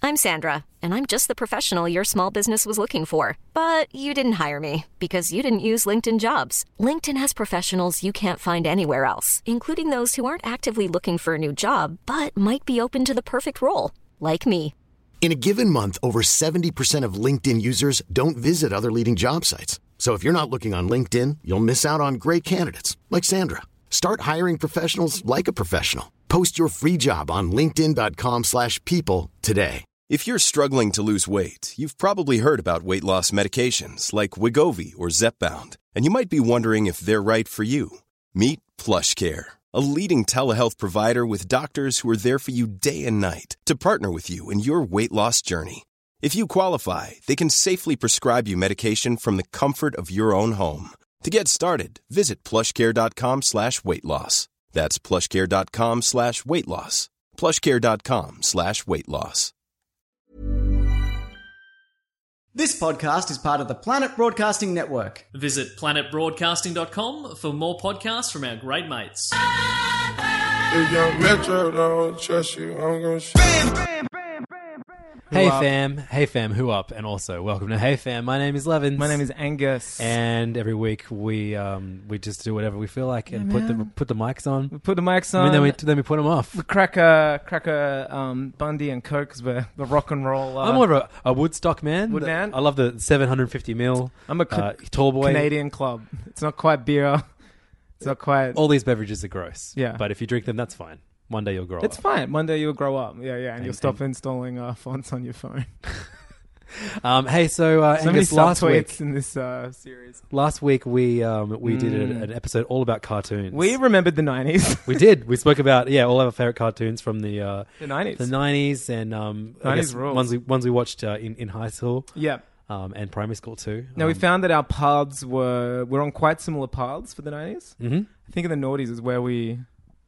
I'm Sandra, and I'm just the professional your small business was looking for. But you didn't hire me because you didn't use LinkedIn Jobs. LinkedIn has professionals you can't find anywhere else, including those who aren't actively looking for a new job, but might be open to the perfect role, like me. In a given month, over 70% of LinkedIn users don't visit other leading job sites. So if you're not looking on LinkedIn, you'll miss out on great candidates like Sandra. Start hiring professionals like a professional. Post your free job on linkedin.com/people today. If you're struggling to lose weight, you've probably heard about weight loss medications like Wegovy or Zepbound, and you might be wondering if they're right for you. Meet PlushCare, a leading telehealth provider with doctors who are there for you day and night to partner with you in your weight loss journey. If you qualify, they can safely prescribe you medication from the comfort of your own home. To get started, visit plushcare.com/weightloss. That's plushcare.com/weightloss. plushcare.com/weightloss. This podcast is part of the Planet Broadcasting Network. Visit planetbroadcasting.com for more podcasts from our great mates. If Young Metro don't trust you, I'm gonna shoot. Hey fam, who up? And also, welcome to Hey Fam. My name is Levins. My name is Angus. And every week we just do whatever we feel like and put the mics on. We put the mics on. And then we put them off. We crack a Bundy and Coke because we're the rock and roll. I'm more of a Woodstock man. Woodman. I love the 750ml. I'm a tall boy. Canadian club. It's not quite beer. It's not quite. All these beverages are gross. Yeah. But if you drink them, that's fine. One day you'll grow up. It's fine. One day you'll grow up. Yeah, and you'll stop installing fonts on your phone. Hey, so Angus, last week in this series. Last week we did an episode all about cartoons. We remembered the 90s. We did. We spoke about all of our favorite cartoons from the 90s. The 90s and 90s rules. ones we watched in high school. Yeah. And primary school too. Now we found that our paths we're on quite similar paths for the 90s. Mm-hmm. I think in the noughties is where we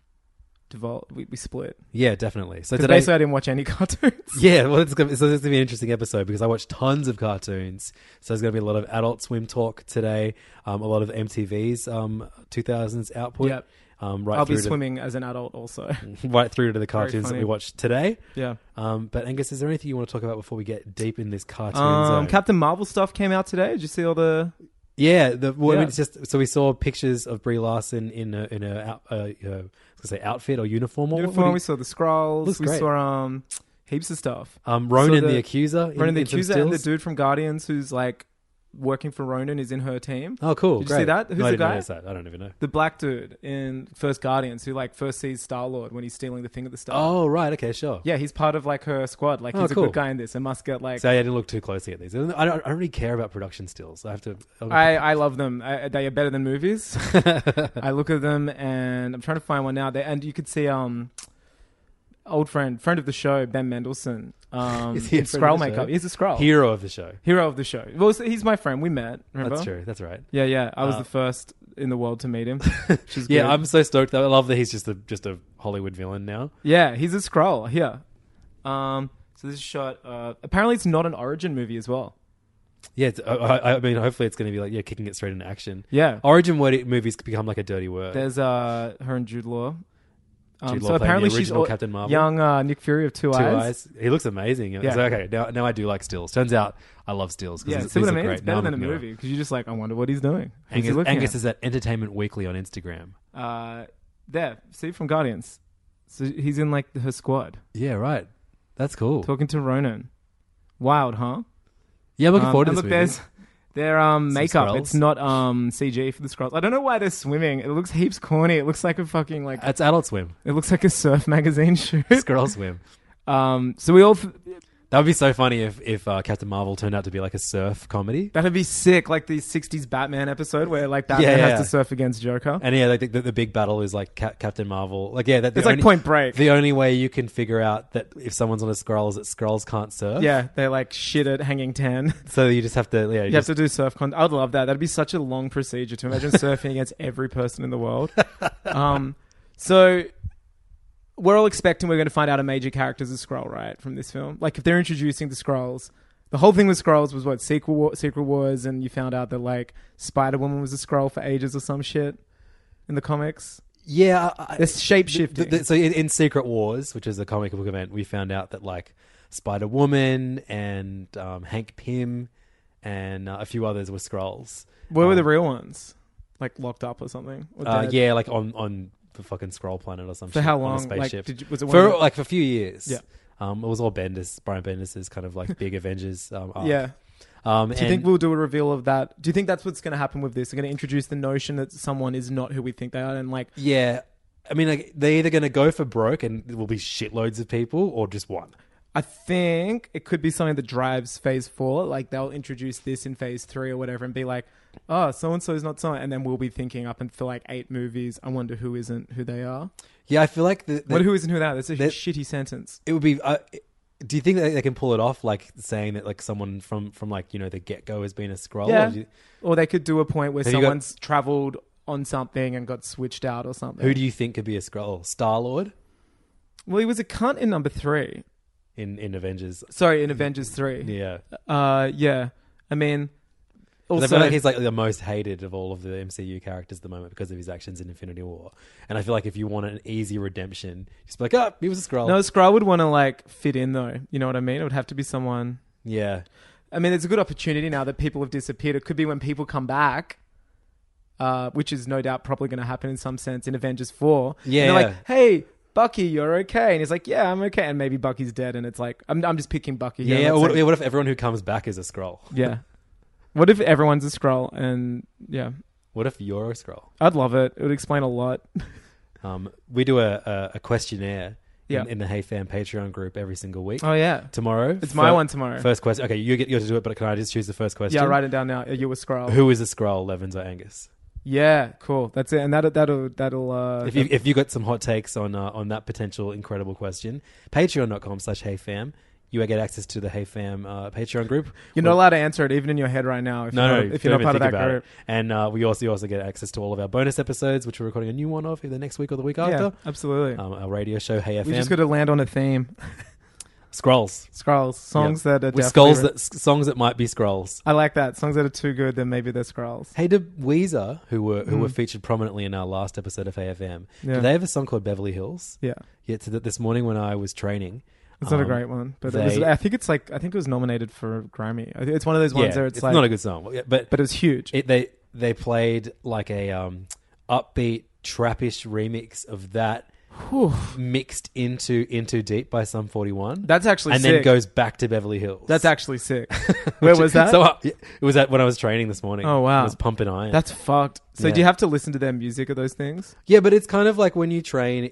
split. Yeah, definitely. So today, basically I didn't watch any cartoons. Yeah, well, this is going to be an interesting episode because I watched tons of cartoons. So there's going to be a lot of Adult Swim talk today, a lot of MTV's 2000s output. Yep. I'll be swimming as an adult also. Right through to the cartoons that we watched today. Yeah. But Angus, is there anything you want to talk about before we get deep in this cartoon zone? Captain Marvel stuff came out today. Did you see all the... Yeah, I mean, it's just so we saw pictures of Brie Larson in a outfit or uniform. We saw the Skrulls. We great. saw heaps of stuff. Ronan the Accuser. Ronan the Accuser and the dude from Guardians who's like working for Ronan is in her team. Oh, cool! Did you see that? Who's no, the I didn't guy? notice that. I don't even know. The black dude in First Guardians who like first sees Star-Lord when he's stealing the thing at the start. Oh, right. Okay, sure. Yeah, he's part of like her squad. Like he's a good guy in this and must get like... So I didn't look too closely at these. I don't really care about production stills. I have to... I love them. They are better than movies. I look at them and I'm trying to find one now. And you could see old friend of the show, Ben Mendelsohn. Is he in Skrull makeup. He's a Skrull. Hero of the show. Well, he's my friend. We met. Remember? That's true. That's right. Yeah. I was the first in the world to meet him. Which is yeah, good. I'm so stoked. I love that he's just a Hollywood villain now. Yeah, he's a Skrull. Yeah. So this is shot. Apparently, it's not an origin movie as well. Yeah, I mean, hopefully it's going to be like kicking it straight into action. Yeah. Origin movies become like a dirty word. There's her and Jude Law. So apparently she's Captain Marvel. Young Nick Fury of two eyes. He looks amazing. Yeah. So, okay, now I do like stills. Turns out I love stills. Yeah, see what I mean? It's better than a movie because you're just like, I wonder what he's doing. Angus is at Entertainment Weekly on Instagram. There, see from Guardians. So he's in like her squad. Yeah, right. That's cool. Talking to Ronan. Wild, huh? Yeah, I'm looking forward to this movie. There's their makeup. Skrulls. It's not CG for the Skrulls. I don't know why they're swimming. It looks heaps corny. It looks like a fucking like... It's Adult Swim. It looks like a surf magazine shoot. Skrull Swim. So we all... That would be so funny if Captain Marvel turned out to be like a surf comedy. That'd be sick, like the 60s Batman episode where like Batman has to surf against Joker. And yeah, like the big battle is like Captain Marvel. Like it's like Point Break. The only way you can figure out that if someone's on a Skrull is that Skrulls can't surf. Yeah, they're like shit at hanging 10. So you just have to... Yeah, you have to do surf content. I would love that. That'd be such a long procedure to imagine surfing against every person in the world. So... We're all expecting we're going to find out a major character's a Skrull, right, from this film. Like, if they're introducing the Skrulls, the whole thing with Skrulls was what, Secret Wars, and you found out that, like, Spider-Woman was a Skrull for ages or some shit in the comics. Yeah. It's shape-shifting. So in Secret Wars, which is a comic book event, we found out that, like, Spider-Woman and Hank Pym and a few others were Skrulls. Where were the real ones? Like locked up or something? Or dead? Yeah, like on the fucking Skrull planet or something. For how On a long? spaceship. Was it For like for a few years. Yeah. It was all Brian Bendis' kind of like big Avengers arc. Yeah. Do you think we'll do a reveal of that? Do you think that's what's going to happen with this? They're going to introduce the notion that someone is not who we think they are, and like, yeah, I mean, like, they're either going to go for broke and there will be shitloads of people, or just one. I think it could be something that drives Phase 4. Like they'll introduce this in Phase 3 or whatever, and be like, oh, so and so is not so, and then we'll be thinking up and for like 8 movies. I wonder who isn't who they are. Yeah, I feel like who isn't who they are? That's a shitty sentence. It would be. Do you think that they can pull it off, like saying that like someone from like, you know, the get-go has been a Skrull? Yeah. Or they could do a point where someone's travelled on something and got switched out or something. Who do you think could be a Skrull? Star-Lord? Well, he was a cunt in number 3. In Avengers. Sorry, in Avengers 3. Yeah. Yeah. I mean, also, I feel like he's like the most hated of all of the MCU characters at the moment because of his actions in Infinity War. And I feel like if you want an easy redemption, just be like, oh, he was a Skrull. No, a Skrull would want to like fit in though. You know what I mean? It would have to be someone. Yeah. I mean, there's a good opportunity now that people have disappeared. It could be when people come back, which is no doubt probably going to happen in some sense in Avengers 4. Yeah. And they're like, hey, Bucky, you're okay. And he's like, yeah, I'm okay. And maybe Bucky's dead. And it's like, I'm just picking Bucky. Yeah. Here. What if everyone who comes back is a Skrull? Yeah. What if everyone's a Skrull? And yeah. What if you're a Skrull? I'd love it. It would explain a lot. We do a questionnaire Yeah. in the Hey Fam Patreon group every single week. Oh, yeah. Tomorrow. It's my one tomorrow. First question. Okay, you get to do it, but can I just choose the first question? Yeah, write it down now. Are you a Skrull? Who is a Skrull, Levins or Angus? Yeah, cool. That's it. And that'll If you got some hot takes on that potential incredible question, patreon.com/HeyFam. You get access to the Hey Fam Patreon group. You're not allowed to answer it even in your head right now if you're not part of that group. And we also get access to all of our bonus episodes, which we're recording a new one of either next week or the week after. Yeah, absolutely. Our radio show, Hey FM. We just got to land on a theme. Skrulls. Songs that are with definitely... songs that might be Skrulls. I like that. Songs that are too good, then maybe they're Skrulls. Hey, did Weezer, who were featured prominently in our last episode of AFM, do they have a song called Beverly Hills? Yeah. Yeah, so that this morning when I was training... It's not a great one, but I think it was nominated for a Grammy. It's one of those ones where it's like... not a good song, but it was huge. They played like a upbeat, trappish remix of that mixed into Deep by Sum 41. That's actually sick. And then goes back to Beverly Hills. That's actually sick. Where was that? So it was when I was training this morning. Oh, wow. It was pumping iron. That's fucked. So do you have to listen to their music or those things? Yeah, but it's kind of like when you train,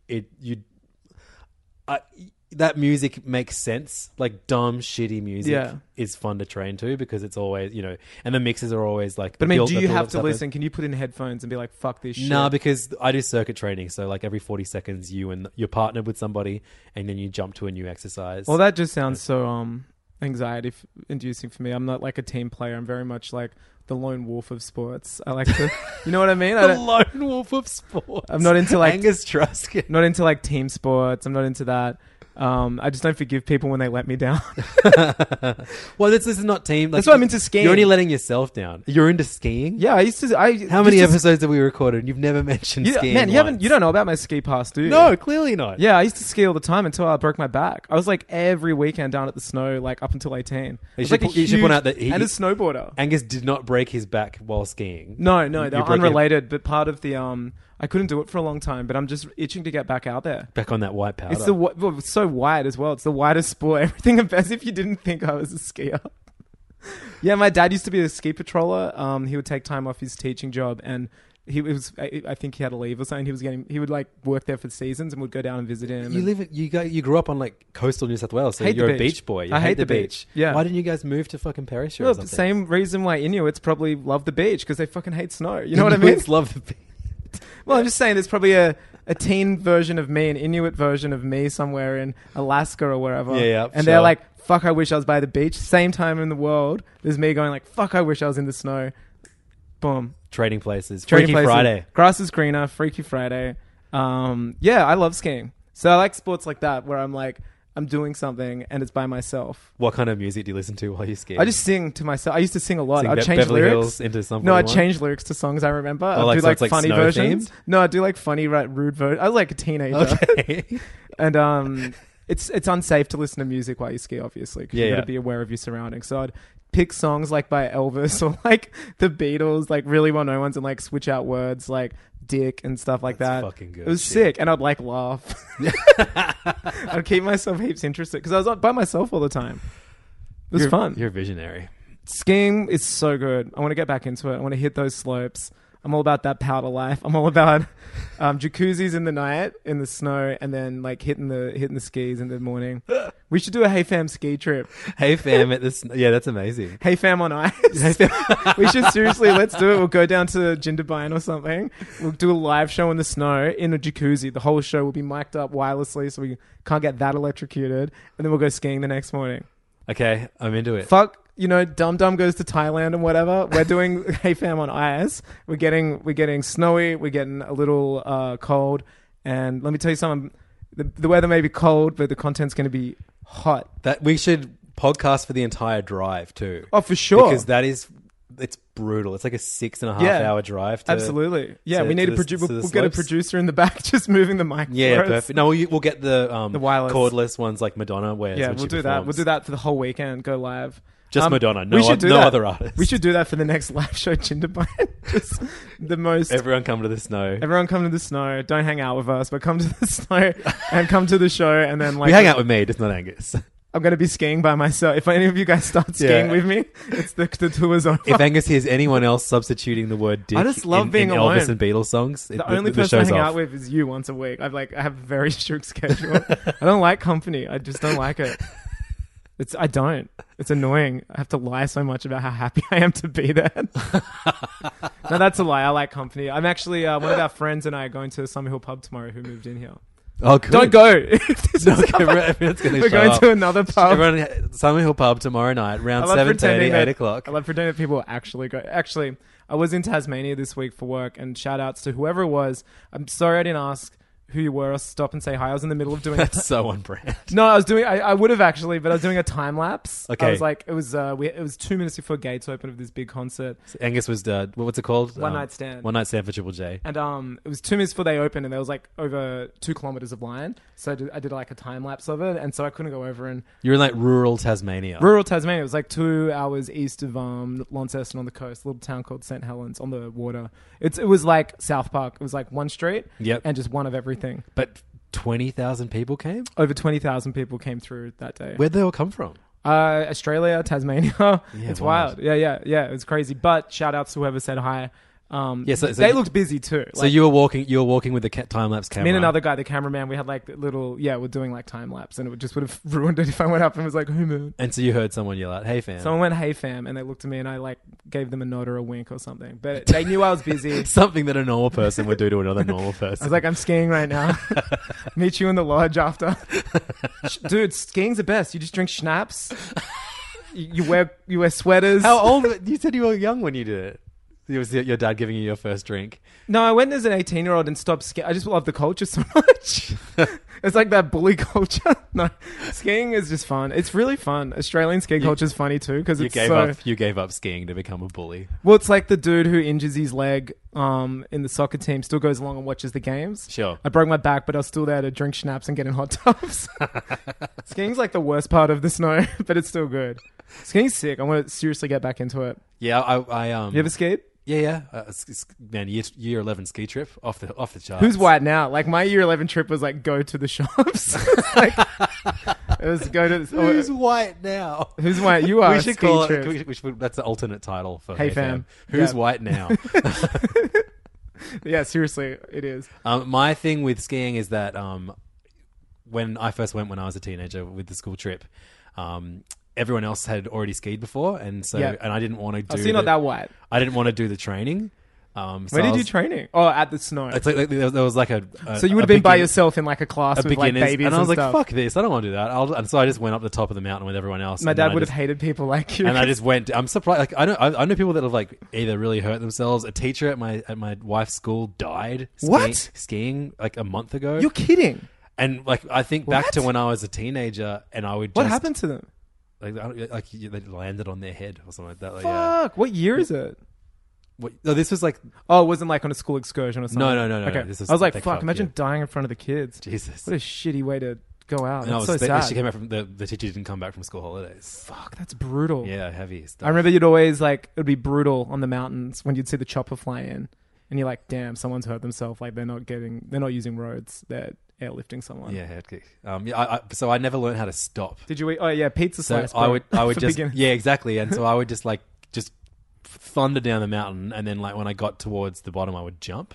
that music makes sense. Like dumb, shitty music is fun to train to because it's always, you know, and the mixes are always like... But I mean, do you have to listen? Can you put in headphones and be like, fuck this shit? No, because I do circuit training. So like every 40 seconds, you're partnered with somebody and then you jump to a new exercise. Well, that just sounds so anxiety inducing for me. I'm not like a team player. I'm very much like the lone wolf of sports. I like to, you know what I mean? The lone wolf of sports. I'm not into like... Angus Truscott. Not into like team sports. I'm not into that. I just don't forgive people when they let me down. Well, this is not team. Like, that's why I'm into skiing. You're only letting yourself down. You're into skiing? Yeah, I used to. How many episodes have we recorded? And you've never mentioned skiing. Man, you don't know about my ski pass, do you? No, clearly not. Yeah, I used to ski all the time until I broke my back. I was like every weekend down at the snow, like up until 18. You should point out that and a snowboarder. Angus did not break his back while skiing. No, they're unrelated. But part of the I couldn't do it for a long time, but I'm just itching to get back out there. Back on that white powder. It's so wide as well. It's the widest sport. Everything as if you didn't think I was a skier. Yeah, my dad used to be a ski patroller. He would take time off his teaching job, and I think he had a leave or something. He would like work there for seasons, and would go down and visit him. You grew up on like coastal New South Wales, so you're a beach boy. I hate the beach. Yeah. Why didn't you guys move to fucking Perisher or something? The same reason why Inuits probably love the beach, because they fucking hate snow. You know what I mean? Inuits love the beach. Well, I'm just saying there's probably a teen version of me, an Inuit version of me somewhere in Alaska or wherever. Yeah, and they're like, fuck, I wish I was by the beach. Same time in the world, there's me going like, fuck, I wish I was in the snow. Boom. Trading places. Freaky Friday. Grass is greener. Freaky Friday. Yeah, I love skiing. So I like sports like that where I'm like, I'm doing something and it's by myself. What kind of music do you listen to while you ski? I just sing to myself. I used to sing a lot. I'd change Beverly lyrics. Hills into something. No, I'd change lyrics to songs I remember. I'd do like funny versions. No, I'd do like funny, rude versions. I was like a teenager. Okay. And it's unsafe to listen to music while you ski, obviously, because Yeah, you got yeah. to be aware of your surroundings. So I'd pick songs like by Elvis or like the Beatles, like really well-known ones, and like switch out words like dick and stuff like That's that. fucking good It was shit. sick, and I'd like laugh. I'd keep myself heaps interested because I was by myself all the time. It was fun. You're a visionary. Skiing is so good. I want to get back into it. I want to hit those slopes. I'm all about that powder life. I'm all about jacuzzis in the night in the snow, and then like hitting the skis in the morning. We should do a Hey Fam ski trip. Hey fam, at this. Yeah, that's amazing. Hey Fam on ice. We should seriously, let's do it. We'll go down to Jindabyne or something. We'll do a live show in the snow in a jacuzzi. The whole show will be mic'd up wirelessly so we can't get that electrocuted, and then we'll go skiing the next morning. Okay, I'm into it. Fuck, Dum Dum goes to Thailand and whatever. We're doing Hey Fam on ice. We're getting snowy. We're getting a little cold. And let me tell you something. The weather may be cold, but the content's going to be hot. That we should podcast for the entire drive too. Oh, for sure. Because it's brutal. It's like a 6.5 hour drive. Absolutely. Yeah, to- we need to a the- producer. to the We'll get a slopes. producer in the back just moving the mic. Yeah, for us. perfect. No, we'll get the wireless. cordless ones like Madonna wears. Yeah, when we'll she do that. performs. We'll do that for the whole weekend. Go live. Just Madonna. No, we should do no that. other artists. We should do that for the next live show, Jindabyne. Just the most. Everyone come to the snow. Everyone come to the snow. Don't hang out with us, but come to the snow and come to the show. And then we hang out with me, just not Angus. I'm going to be skiing by myself. If any of you guys start skiing Yeah. with me, it's the tour's over. If Angus hears anyone else substituting the word dick I just love in being alone. Elvis and Beatles songs, The only person I hang out with is you once a week. I have a very strict schedule. I don't like company. I just don't like it. I don't. It's annoying. I have to lie so much about how happy I am to be there. No, that's a lie. I like company. I'm actually, one of our friends and I are going to Summerhill Pub tomorrow who moved in here. Oh, good. Don't go. We're We're going to another pub. Everyone, Summerhill Pub tomorrow night, around 7:30, 8 o'clock. I love pretending that people actually go. Actually, I was in Tasmania this week for work, and shout outs to whoever it was. I'm sorry I didn't ask who you were. I'll stop and say hi. I was in the middle of doing That's so on brand. No, I would have actually, but I was doing a time lapse. Okay. I was like, it was 2 minutes before gates open of this big concert. Angus was, what's it called? One Night Stand. One Night Stand for Triple J. And it was 2 minutes before they opened, and there was like over 2 kilometers of line. So I did like a time lapse of it, and so I couldn't go over and You're in like rural Tasmania. rural Tasmania. It was like 2 hours east of Launceston on the coast, a little town called St Helens on the water. It was like South Park. It was like one street, Yep. and just one of everything. But 20,000 people came? Over 20,000 people came through that day. Where'd they all come from? Australia, Tasmania. Yeah, It's wild. wild. Yeah. It was crazy. But shout outs to whoever said hi. Yeah, so they you- looked busy too. So you were walking with the time lapse camera. Me and another guy, the cameraman, we had like little, we're doing like time lapse, and it just would have ruined it if I went up and was like, "Hey man." And so you heard someone yell out, "Hey fam!" Someone went, "Hey fam," and they looked at me, and I like gave them a nod or a wink or something. But they knew I was busy. Something that a normal person would do to another normal person. I was like, "I'm skiing right now. Meet you in the lodge after." Dude, skiing's the best. You just drink schnapps. You wear sweaters. How old? You said you were young when you did it. It was your dad giving you your first drink. No, I went as an 18-year-old and stopped skiing. I just love the culture so much. It's like that bully culture. No, skiing is just fun. It's really fun. Australian ski culture is funny too because You it's gave up skiing to become a bully. Well, it's like the dude who injures his leg in the soccer team still goes along and watches the games. Sure. I broke my back, but I was still there to drink schnapps and get in hot tubs. Skiing's like the worst part of the snow, but it's still good. Skiing's sick. I want to seriously get back into it. Yeah, I You ever skied? Yeah. Man, year 11 ski trip off the charts. Who's white now? Like my year 11 trip was like go to the shops. Like, it was go to. Who's white now? Who's white? You are. We should ski call trip. it. We should, that's the alternate title for Hey Fam. Who's Yeah. white now? Yeah, seriously, it is. My thing with skiing is that when I first went when I was a teenager with the school trip, everyone else had already skied before, and so Yeah. and I didn't want to do. So you're not that white. I didn't want to do the training. So Where I did you was- training? Oh, at the snow. It's like there was like a So you would have been by yourself in like a class with like babies and I was like, stuff. "Fuck this! I don't want to do that." And so I just went up the top of the mountain with everyone else. My and then dad I would have just- hated people like you. And I just went. I'm surprised. Like I know people that have like either really hurt themselves. A teacher at my wife's school died. What? Skiing like a month ago. You're kidding. And like I think back What? to when I was a teenager, and I would. What just, happened to them? Like they landed on their head or something like that. Like, yeah. Fuck. What year is it? No, this was like Oh, it wasn't like on a school excursion or something. No. Okay. This was, I was like, thank fuck. fuck, Imagine yeah. dying in front of the kids. Jesus. What a shitty way to go out. And That's so sad. she came back from the teacher didn't come back from school holidays. Fuck, that's brutal. Yeah, heavy stuff. I remember you'd always like it would be brutal on the mountains when you'd see the chopper fly in, and you're like, damn, someone's hurt themselves. Like they're not using roads. They're airlifting someone. Yeah, head kick. So I never learned how to stop. Did you? Oh yeah, pizza So slice. I would for just beginners. yeah, exactly. And so I would just thunder down the mountain, and then like when I got towards the bottom, I would jump.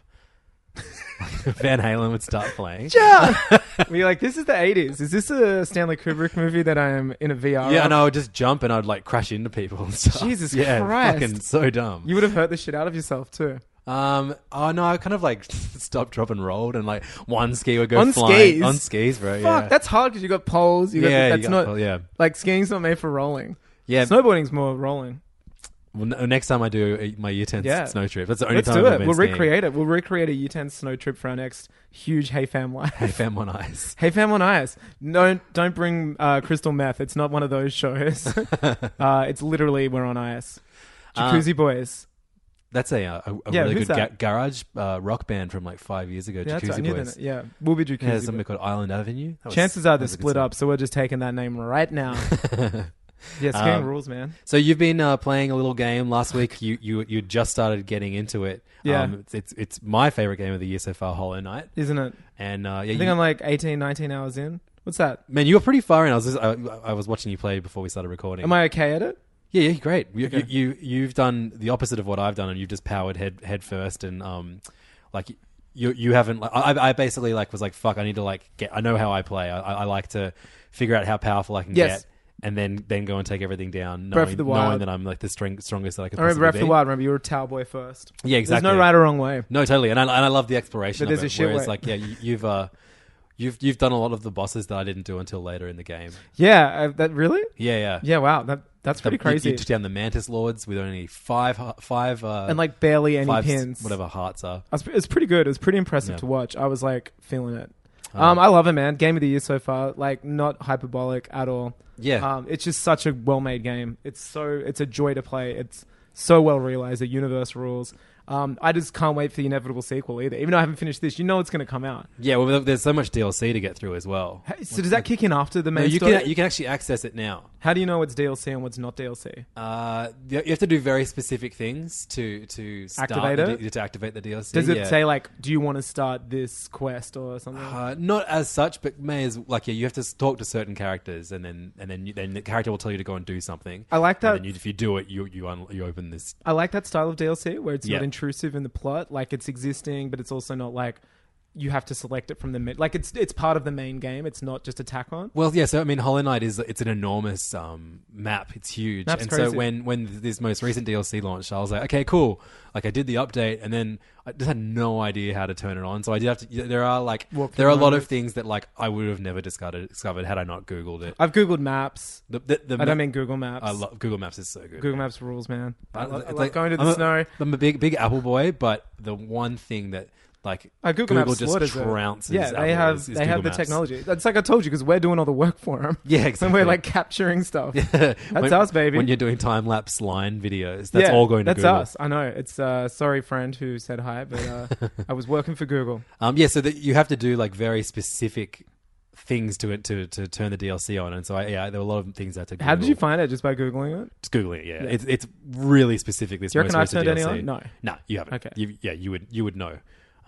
Van Halen would start playing. We're like, this is the 80s. Is this a Stanley Kubrick movie that I am in a VR? Yeah, of? and I would just jump, and I'd like crash into people and stuff. Jesus yeah, Christ. fucking so dumb. You would have hurt the shit out of yourself too. Oh no, I kind of like stopped, drop, and rolled, and like one ski would go On flying skis? on skis, bro. Fuck, yeah. that's hard because you got poles. Like skiing's not made for rolling. Yeah. Snowboarding's more rolling. Well, next time I do my year 10 snow trip, that's the only Let's time do I've it. been We'll skiing. recreate it. We'll recreate a year 10 snow trip for our next huge Hey Fam life. Hey fam on ice. Hey Fam on Ice. Don't bring crystal meth. It's not one of those shows. It's literally we're on ice. Jacuzzi Boys. That's a Yeah, really who's good that? garage rock band from like 5 years ago. Yeah, Jacuzzi I knew Boys. that. Yeah, we'll be Jacuzzi. Yeah, there's Boys. something called Island Avenue. Chances are they're split up, so we're just taking that name right now. Yeah, skiing rules, man. So you've been playing a little game last week. You just started getting into it. Yeah. It's my favorite game of the year so far, Hollow Knight. Isn't it? And I think I'm like 18, 19 hours in. What's that? man, you were pretty far in. I was watching you play before we started recording. Am I okay at it? Yeah, great. Okay. You've done the opposite of what I've done, and you've just powered head first, and like you haven't. Like, I basically like was like, fuck, I need to like get. I know how I play. I like to figure out how powerful I can Yes. get, and then go and take everything down, Breath of the Wild. knowing that I'm like the strongest that I could. I remember Breath possibly of the be. Wild. Remember, you were a towel boy first. Yeah, exactly. There's no right or wrong way. No, totally, and I love the exploration. But of there's it, a shit whereas way. like you've done a lot of the bosses that I didn't do until later in the game. Yeah, that really? Yeah. Yeah, wow. That's pretty crazy. You took down the Mantis Lords with only five and like barely any five, pins. whatever hearts are. It's pretty good. It was pretty impressive Yeah. to watch. I was like feeling it. I love it, man. Game of the year so far. Like not hyperbolic at all. Yeah. It's just such a well-made game. It's a joy to play. It's so well realized. The universe rules. I just can't wait for the inevitable sequel either. Even though I haven't finished this, you know it's going to come out. Yeah, well, there's so much DLC to get through as well. Hey, so does that kick in after the No, main you story? can actually access it now. How do you know what's DLC and what's not DLC? You have to do very specific things to start Activate it? to activate the DLC. Does it yeah. say like, do you want to start this quest or something? Not as such, but you have to talk to certain characters, and then the character will tell you to go and do something. I like that. And then if you do it, you open this. I like that style of DLC where it's Yeah. not intrusive in the plot. Like it's existing, but it's also not like you have to select it from the like it's part of the main game. It's not just a tack on. Well, yeah. So I mean, Hollow Knight it's an enormous map. It's huge, Map's and crazy. so when this most recent DLC launched, I was like, okay, cool. Like I did the update, and then I just had no idea how to turn it on. So I did have to. There are a lot of things that like I would have never discovered had I not Googled it. I've Googled Maps. The I don't mean Google Maps. I love Google Maps is so good. Google Maps rules, man. I It's love like- going to the snow. I'm a big Apple boy, but the one thing that like Google Maps just slaughters it. trounces. Yeah, they Apple have is they Google have the Maps. technology. That's like I told you because we're doing all the work for them. Yeah, And exactly. we're like capturing stuff. That's us, baby. When you're doing time lapse line videos, that's all going to that's Google. us. I know. It's sorry, friend who said hi, but I was working for Google. Yeah, so that you have to do like very specific things to turn the DLC on, and so there were a lot of things I had to Google. How did you find it? Just by Googling it? Just Googling it, yeah. It's really specific. This Do you reckon most I've recent turned DLC. any on? No. No, you haven't. Okay. You would know.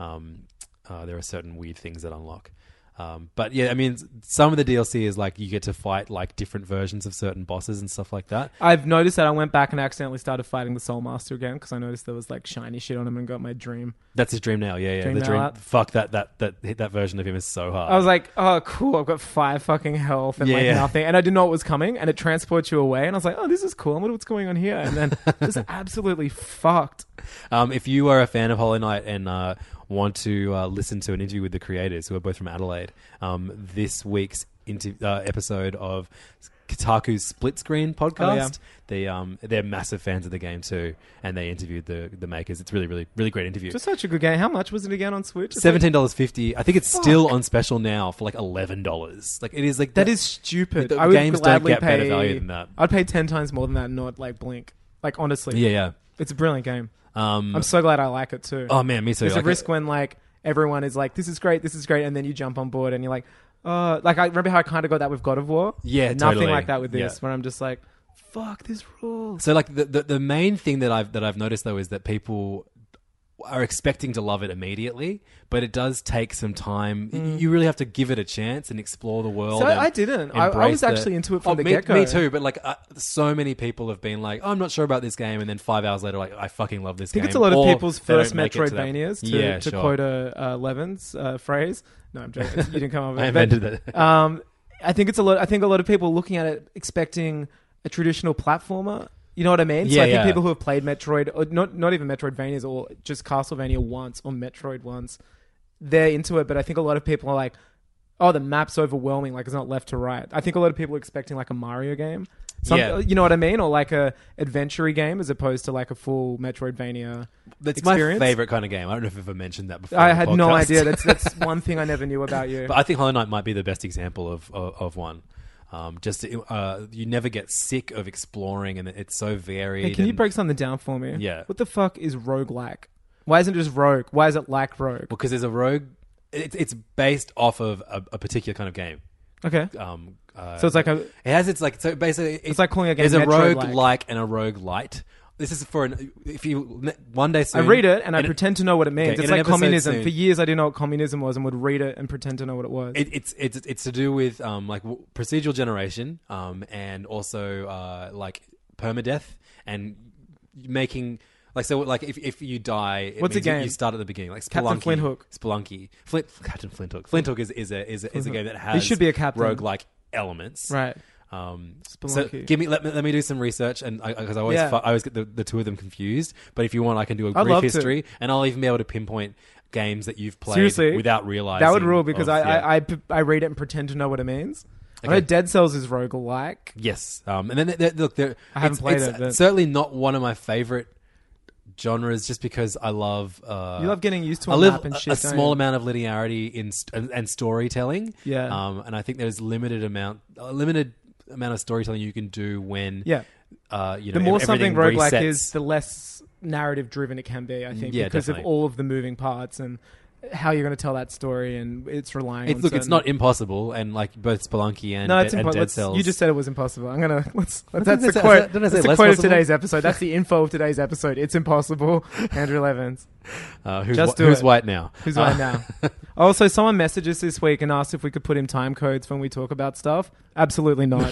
There are certain weird things that unlock. But yeah, I mean, some of the DLC is like you get to fight like different versions of certain bosses and stuff like that. I've noticed that I went back and accidentally started fighting the Soul Master again because I noticed there was like shiny shit on him and got my dream. That's his dream now. Yeah. Dream The now dream. app. Fuck that version of him is so hard. I was like, oh, cool. I've got 5 fucking health and like Yeah. nothing. And I didn't know what was coming. And it transports you away. And I was like, oh, this is cool. I wonder what's going on here. And then just absolutely fucked. If you are a fan of Hollow Knight and want to listen to an interview with the creators, who are both from Adelaide, this week's episode of Kotaku's Split Screen podcast, they're massive fans of the game too, and they interviewed the makers. It's really, really, really great interview. Just such a good game. How much was it again on Switch? It's $17.50. I think it's still on special now for like $11. Like it is like that is stupid. The I would games don't gladly get pay better value than that. I'd pay 10 times more than that and not like blink. Like honestly. Yeah. It's a brilliant game. I'm so glad I like it too. Oh man, me too. There's Like, a risk when like everyone is like, this is great, and then you jump on board and you're like, Like I remember how I kind of got that with God of War. Yeah, nothing totally. like that with this. Yeah. Where I'm just like, fuck, this rules. So like the main thing that I've noticed though is that people are expecting to love it immediately, but it does take some time. You really have to give it a chance and explore the world. So and I didn't. I embrace was actually into it from the me, get-go. Me too, but like so many people have been like, oh, I'm not sure about this game, and then 5 hours later, like, I fucking love this game. I think it's a lot of Or people's they don't first make it to that- Metroidvanias, Yeah, to sure. quote Levin's phrase. No, I'm joking. You didn't come up with I it. invented it. I think it's a lot. I think a lot of people looking at it expecting a traditional platformer. You know what I mean? So Yeah, I think yeah. people who have played Metroid, or not even Metroidvanias, or just Castlevania once or Metroid once, they're into it. But I think a lot of people are like, "Oh, the map's overwhelming. Like it's not left to right." I think a lot of people are expecting like a Mario game. Yeah. You know what I mean, or like a adventure game as opposed to like a full Metroidvania. That's experience. my favorite kind of game. I don't know if I've ever mentioned that before. I on the had no podcast. idea. That's one thing I never knew about you. But I think Hollow Knight might be the best example of one. You never get sick of exploring, and it's so varied. Hey, can you and- break something down for me? Yeah. What the fuck is roguelike? Why isn't it just rogue? Why is it like rogue? Because there's a rogue. It's based off of a particular kind of game. Okay. So it's like It has its like so basically It's like calling a game there's a Metroid-like. rogue like and a rogue light. This is for if you one day I soon. read it and I in a- pretend to know what it means. Okay, It's in an like episode communism. soon- For years I didn't know what communism was and would read it and pretend to know what it was. It's to do with procedural generation and also like permadeath and making like so like if you die it What's a means you- game? you start at the beginning like Captain Spelunky. Flinthook. Captain Flinthook. Flinthook is a game that has He should be a captain. roguelike elements. Right. So Spelunky. let me do some research and because I always Yeah. I always get the two of them confused. But if you want, I can do a I'd brief love to. history, and I'll even be able to pinpoint games that you've played Seriously? without realizing. That would rule because I I read it and pretend to know what it means. I know Okay. Dead Cells is roguelike. yes, and then look, I haven't played it's it, but- certainly not one of my favorite genres, just because I love. You love getting used to I a live map and a shit. don't small you? amount of linearity and storytelling. Yeah. and I think there's a limited amount of storytelling you can do when Yeah. you know, The more everything something roguelike resets. is, the less narrative driven it can be, I think, Yeah, because definitely. of all of the moving parts and how you're going to tell that story, and it's relying on Look, it's certain- not impossible, and like both Spelunky and, No, it's and impossible. Dead Cells. You just said it was impossible. I'm gonna let's What that's did I the say? quote. Did I say That's the less quote of possible? today's episode. That's the info of today's episode. It's impossible. Andrew Levins. who's white now? Who's right now? Also, someone messaged us this week and asked if we could put in time codes when we talk about stuff. Absolutely not.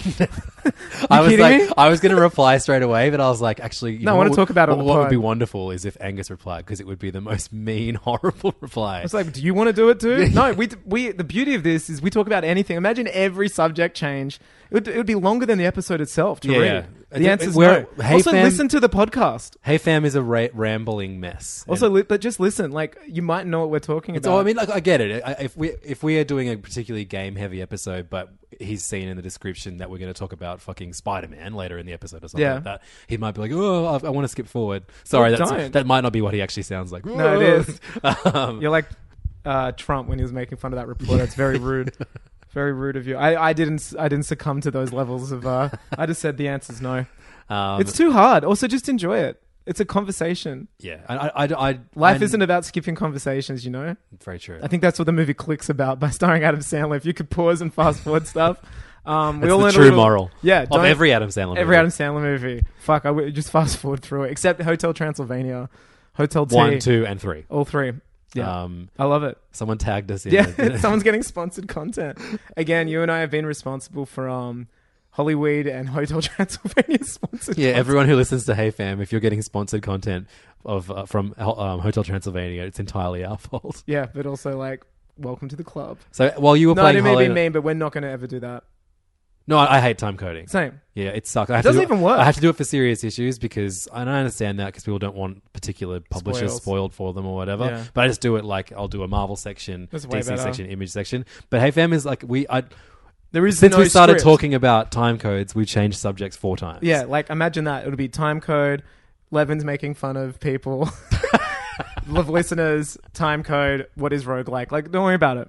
I was kidding like, me? I was going to reply straight away, but I was like, actually, you No, I know wanna what talk about it on the What would pod. be wonderful is if Angus replied, because it would be the most mean, horrible reply. I was like, do you want to do it too? No, we. The beauty of this is we talk about anything. Imagine every subject change. It would be longer than the episode itself to Yeah, read. yeah. The answer's We're- no. Hey Also, Fam- listen to the podcast. Hey Fam is a rambling mess. Also, but just listen. Like, you might know what we're talking about. So I mean, like, I get it. If we are doing a particularly game heavy episode, but he's seen in the description that we're going to talk about fucking Spider-Man later in the episode or something Yeah. like that, he might be like, "Oh, I want to skip forward." Sorry, Well, don't. that might not be what he actually sounds like. No, it is. Um, You're like Trump when he was making fun of that reporter. That's very rude. Very rude of you. I didn't succumb to those levels of. I just said the answer's no. It's too hard. Also, just enjoy it. It's a conversation. yeah. Life isn't about skipping conversations, you know? very true. I think that's what the movie Click's about, by starring Adam Sandler. If you could pause and fast forward stuff. We all That's the learn a true little- moral. Yeah. of don't- every Adam Sandler movie. Every Adam Sandler movie. Fuck, I would just fast forward through it. Except Hotel Transylvania, Hotel T. 1, 2, and 3. All three. Yeah. I love it. Someone tagged us in. Yeah, someone's getting sponsored content. Again, you and I have been responsible for Hollywood and Hotel Transylvania sponsored Yeah, content. everyone who listens to Hey Fam, if you're getting sponsored content from Hotel Transylvania, it's entirely our fault. Yeah, but also like, welcome to the club. So while you were No, I playing didn't mean to Hollow be mean, but we're not going to ever do that. No, I hate time coding. Same. Yeah, it sucks. It doesn't even work. I have to do it for serious issues because and I understand that because people don't want particular publishers Spoils. spoiled for them or whatever. Yeah. But I just do it like I'll do a Marvel section, That's way DC better. section, image section. But Hey Fam is like There is since no we started script. talking about time codes, we changed subjects 4 times. Yeah, like imagine that. It would be time code, Levin's making fun of people, love listeners, time code, what is roguelike? Like, don't worry about it.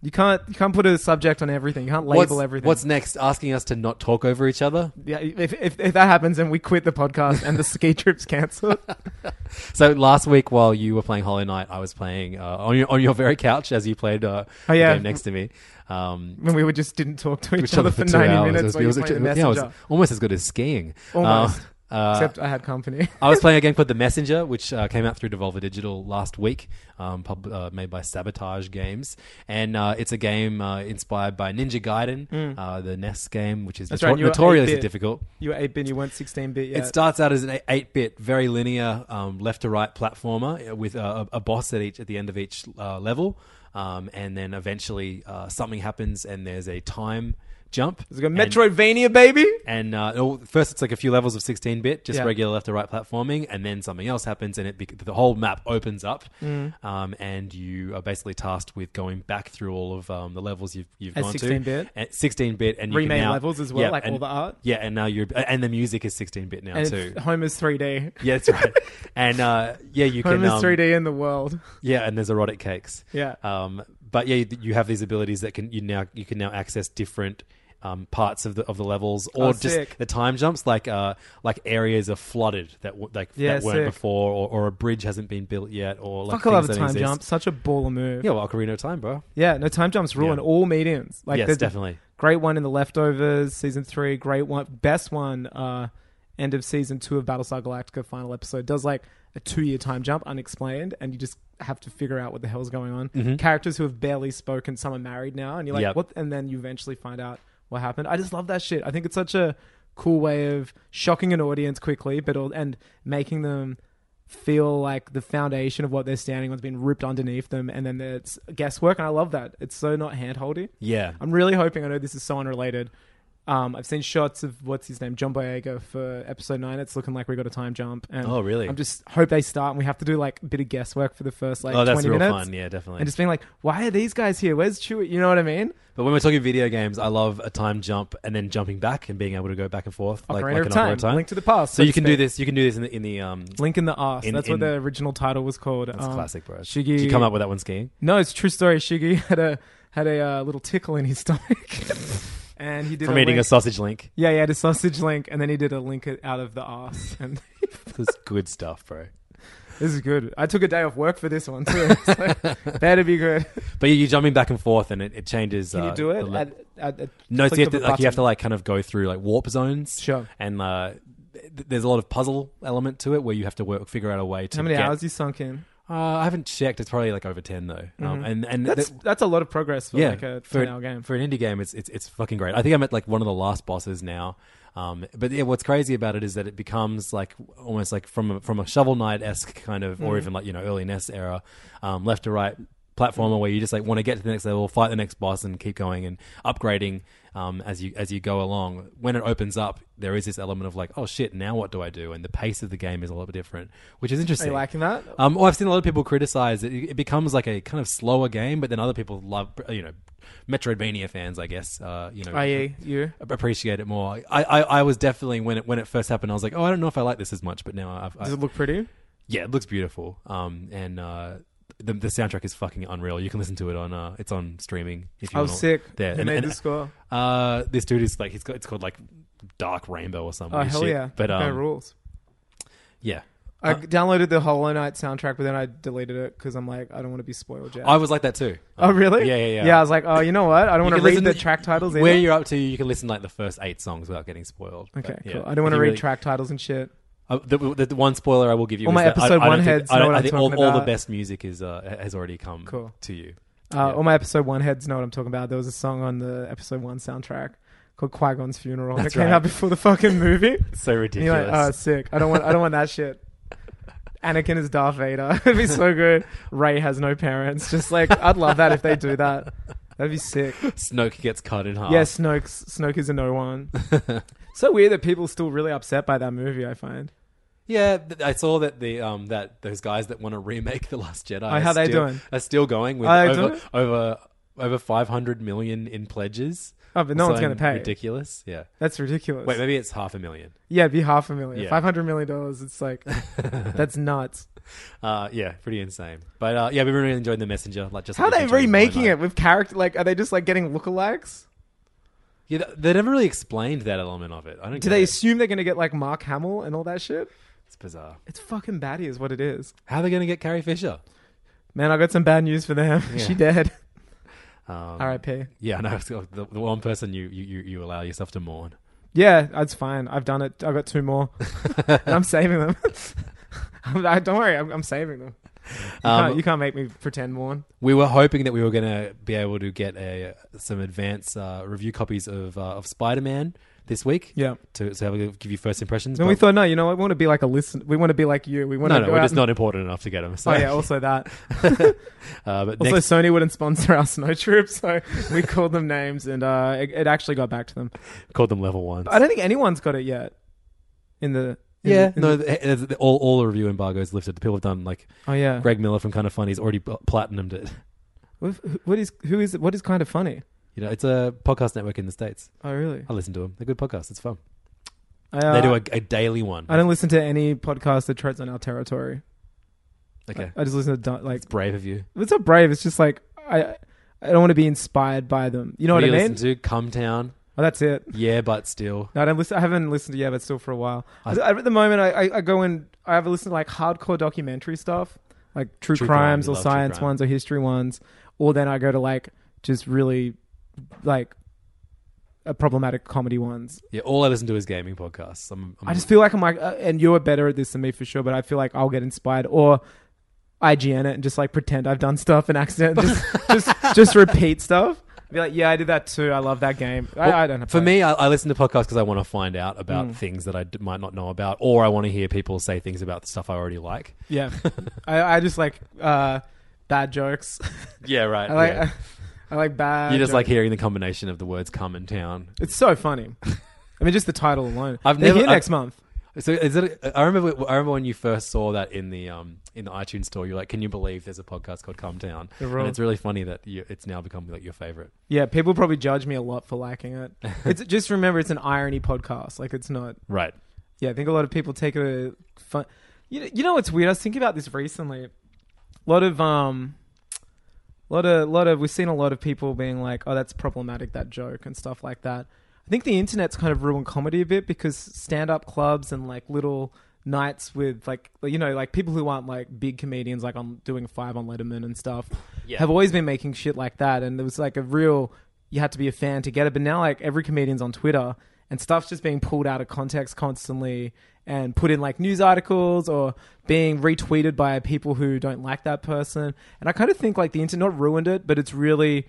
You can't put a subject on everything. You can't label everything. What's next? Asking us to not talk over each other? Yeah, if that happens, then we quit the podcast and the ski trip's cancelled. So last week, while you were playing Hollow Knight, I was playing on your very couch as you played the game next to me. When we just didn't talk to each other for 90 minutes. It was almost as good as skiing. Almost. Except I had company. I was playing a game called The Messenger, which came out through Devolver Digital last week, made by Sabotage Games. And it's a game inspired by Ninja Gaiden, the NES game, which is notoriously difficult. You were 8-bit, you weren't 16-bit yet. It starts out as an 8-bit, very linear, left-to-right platformer with a boss at the end of each level. And then eventually something happens and there's a time jump. It's like a Metroidvania, baby. And first it's like a few levels of 16-bit, just regular left to right platforming, and then something else happens and the whole map opens up, and you are basically tasked with going back through all of the levels you've gone 16-bit? to. 16-bit. And you remade can now, levels as well, all the art. Yeah, and now and the music is 16-bit now and too. Homer's 3D. Yeah, that's right. And you can... Homer's 3D in the world. Yeah, and there's erotic cakes. Yeah. But yeah, you have these abilities that you can now access different parts of the levels, or just sick. the time jumps, like areas are flooded that weren't sick. before, or a bridge hasn't been built yet, or like Fuck, I love things a that time exist. jump. Such a baller move. Yeah, well, Ocarina of Time, bro. Yeah, no, time jumps rule in all mediums. Like, Yes, definitely. Great one in The Leftovers, season 3. Great one, best one. End of season 2 of Battlestar Galactica final episode does like a 2-year time jump unexplained, and you just have to figure out what the hell's going on. Mm-hmm. Characters who have barely spoken, some are married now, and you're like, Yep. what? And then you eventually find out what happened. I just love that shit. I think it's such a cool way of shocking an audience quickly, and making them feel like the foundation of what they're standing on has been ripped underneath them, and then it's guesswork, and I love that. It's so not hand-holdy. Yeah. I'm really hoping, I know this is so unrelated, I've seen shots of what's his name, John Boyega, for episode 9. It's looking like we got a time jump. And Oh, really? I'm just hope they start and we have to do like a bit of guesswork for the first like 20 that's real minutes. fun. Yeah, definitely. And just being like, why are these guys here? Where's Chewie? You know what I mean? But when we're talking video games, I love a time jump and then jumping back and being able to go back and forth like Ocarina an of Time. Ocarina of Time. Link to the Past. So you can do this. You can do this in the Link in the Arse. in- That's in- what the original title was called. That's classic, bro. Shiggy. Did you come up with that one skiing? No, it's a true story. Shiggy had a little tickle in his stomach. And he did From eating link. a sausage link. Yeah, he had a sausage link, and then he did a link out of the arse. And This is good stuff, bro. this is good. I took a day off work for this one too. So better be good. But you're jumping back and forth, and it changes. Can you do it? No, so click you of a have to button? like kind of go through like warp zones. Sure. And there's a lot of puzzle element to it where you have to figure out a way to. How many get, hours you sunk in? I haven't checked. It's probably like over 10 though. And That's a lot of progress for like a for 10-hour game. For an indie game, it's fucking great. I think I'm at like one of the last bosses now. But yeah, what's crazy about it is that it becomes like almost like from a Shovel Knight-esque kind of, or even like early NES era, left to right platformer where you just like want to get to the next level, fight the next boss, and keep going and upgrading as you go along. When it opens up, there is this element of like, oh shit, now what do I do? And the pace of the game is a little bit different, which is Are interesting. you liking that? Well, I've seen a lot of people criticize it. It becomes like a kind of slower game, but then other people love, Metroidvania fans, I guess, I.e. you? appreciate it more. I was definitely when it first happened, I was like, oh, I don't know if I like this as much, but now Does it look pretty? yeah, it looks beautiful. The soundtrack is fucking unreal. You can listen to it on it's on streaming if you want. Sick. There. Who made the score? This dude is like it's called like Dark Rainbow or something. Oh, hell shit. yeah. But Okay, rules. yeah. I downloaded the Hollow Knight soundtrack, but then I deleted it because I'm like, I don't want to be spoiled yet. I was like that too. Oh, really? Yeah. Yeah, I was like, oh, you know what? I don't want to can read listen the to- track titles Where either. you're up to, you can listen to like the first 8 songs without getting spoiled. Okay, But, cool. yeah. I don't want to If you read really- track titles and shit. The one spoiler I will give you All is my that episode I one don't think- heads know what I I'm think talking all the about. best music is has already come Cool. to you. All my episode 1 heads know what I'm talking about. There was a song on the episode 1 soundtrack called Qui-Gon's Funeral. That's It came right. out before the fucking movie. It's so And ridiculous. you're like, oh, sick. I don't want that shit. Anakin is Darth Vader. It'd be so good. Rey has no parents. Just like, I'd love that if they do that. That'd be sick. Snoke gets cut in half. Yeah, Snoke is a no one. So weird that people are still really upset by that movie, I find. Yeah, I saw that the that those guys that want to remake The Last Jedi how they doing? are still going with Are they over 500 million in pledges. Oh, but no one's Something going to pay. Ridiculous. Yeah. That's ridiculous. Wait, maybe it's 500,000. Yeah, it'd be $500,000. Yeah. $500 million. It's like, that's nuts. Yeah, pretty insane. But yeah, we really enjoyed The Messenger. Like, just How are like they enjoying remaking Hollow it Knight. with character? Like, are they just like getting lookalikes? Yeah, they never really explained that element of it. I don't. Do they assume they're going to get like Mark Hamill and all that shit? It's bizarre. It's fucking batty, is what it is. How are they going to get Carrie Fisher? Man, I got some bad news for them. Yeah. She dead. R.I.P. Yeah, no, it's the one person you allow yourself to mourn. Yeah, that's fine. I've done it. I've got 2 more. And I'm saving them. Don't worry, I'm saving them. You can't make me pretend mourn. We were hoping that we were going to be able to get some advance review copies of Spider-Man this week. Yeah. To give you first impressions. Then we thought, no, you know what? We want to be like a listen. We want to be like you. We want to. No, we're just not important enough to get them. So. Oh yeah, also that. But also, next, Sony wouldn't sponsor our snow trip, so we called them names, and it actually got back to them. called them level ones. I don't think anyone's got it yet. All the review embargoes lifted. People have done like. Oh yeah. Greg Miller from Kind of Funny's already platinumed it. What is Kind of Funny? You know, it's a podcast network in the States. Oh really? I listen to them. They're good podcasts. It's fun. They do a daily one. I don't listen to any podcast that treads on our territory. Okay. I just listen to like. It's brave of you. It's not brave. It's just like I don't want to be inspired by them. You know what I do you mean? listen to Come Town. Oh, that's it. Yeah, but still. No, I don't listen. I haven't listened to Yeah, but still for a while. At the moment, I go in. I have a listen to like hardcore documentary stuff, like true crimes or science ones or history ones, or then I go to like just really like problematic comedy ones. Yeah, all I listen to is gaming podcasts. I just feel like I'm like, and you're better at this than me for sure, but I feel like I'll get inspired or IGN it and just like pretend I've done stuff and accident just repeat stuff. Be like, yeah, I did that too. I love that game. I don't know. For me, I listen to podcasts because I want to find out about things that I might not know about, or I want to hear people say things about the stuff I already like. Yeah, I just like bad jokes. Yeah, right. I like bad. You just jokes. like hearing the combination of the words "come" and "town." It's so funny. I mean, just the title alone. They're here next month. So is it? I remember when you first saw that in the iTunes store. You're like, "Can you believe there's a podcast called Come Town?" And it's really funny that it's now become like your favorite. Yeah, people probably judge me a lot for liking it. It's just remember, it's an irony podcast. Like it's not right. Yeah, I think a lot of people take it fun. You know what's weird? I was thinking about this recently. We've seen a lot of people being like, "Oh, that's problematic, that joke," and stuff like that. I think the internet's kind of ruined comedy a bit because stand-up clubs and like little nights with like, you know, like people who aren't like big comedians, like on doing 5 on Letterman and stuff, have always been making shit like that. And there was like you had to be a fan to get it. But now like every comedian's on Twitter and stuff's just being pulled out of context constantly and put in like news articles or being retweeted by people who don't like that person. And I kind of think like the internet ruined it, but it's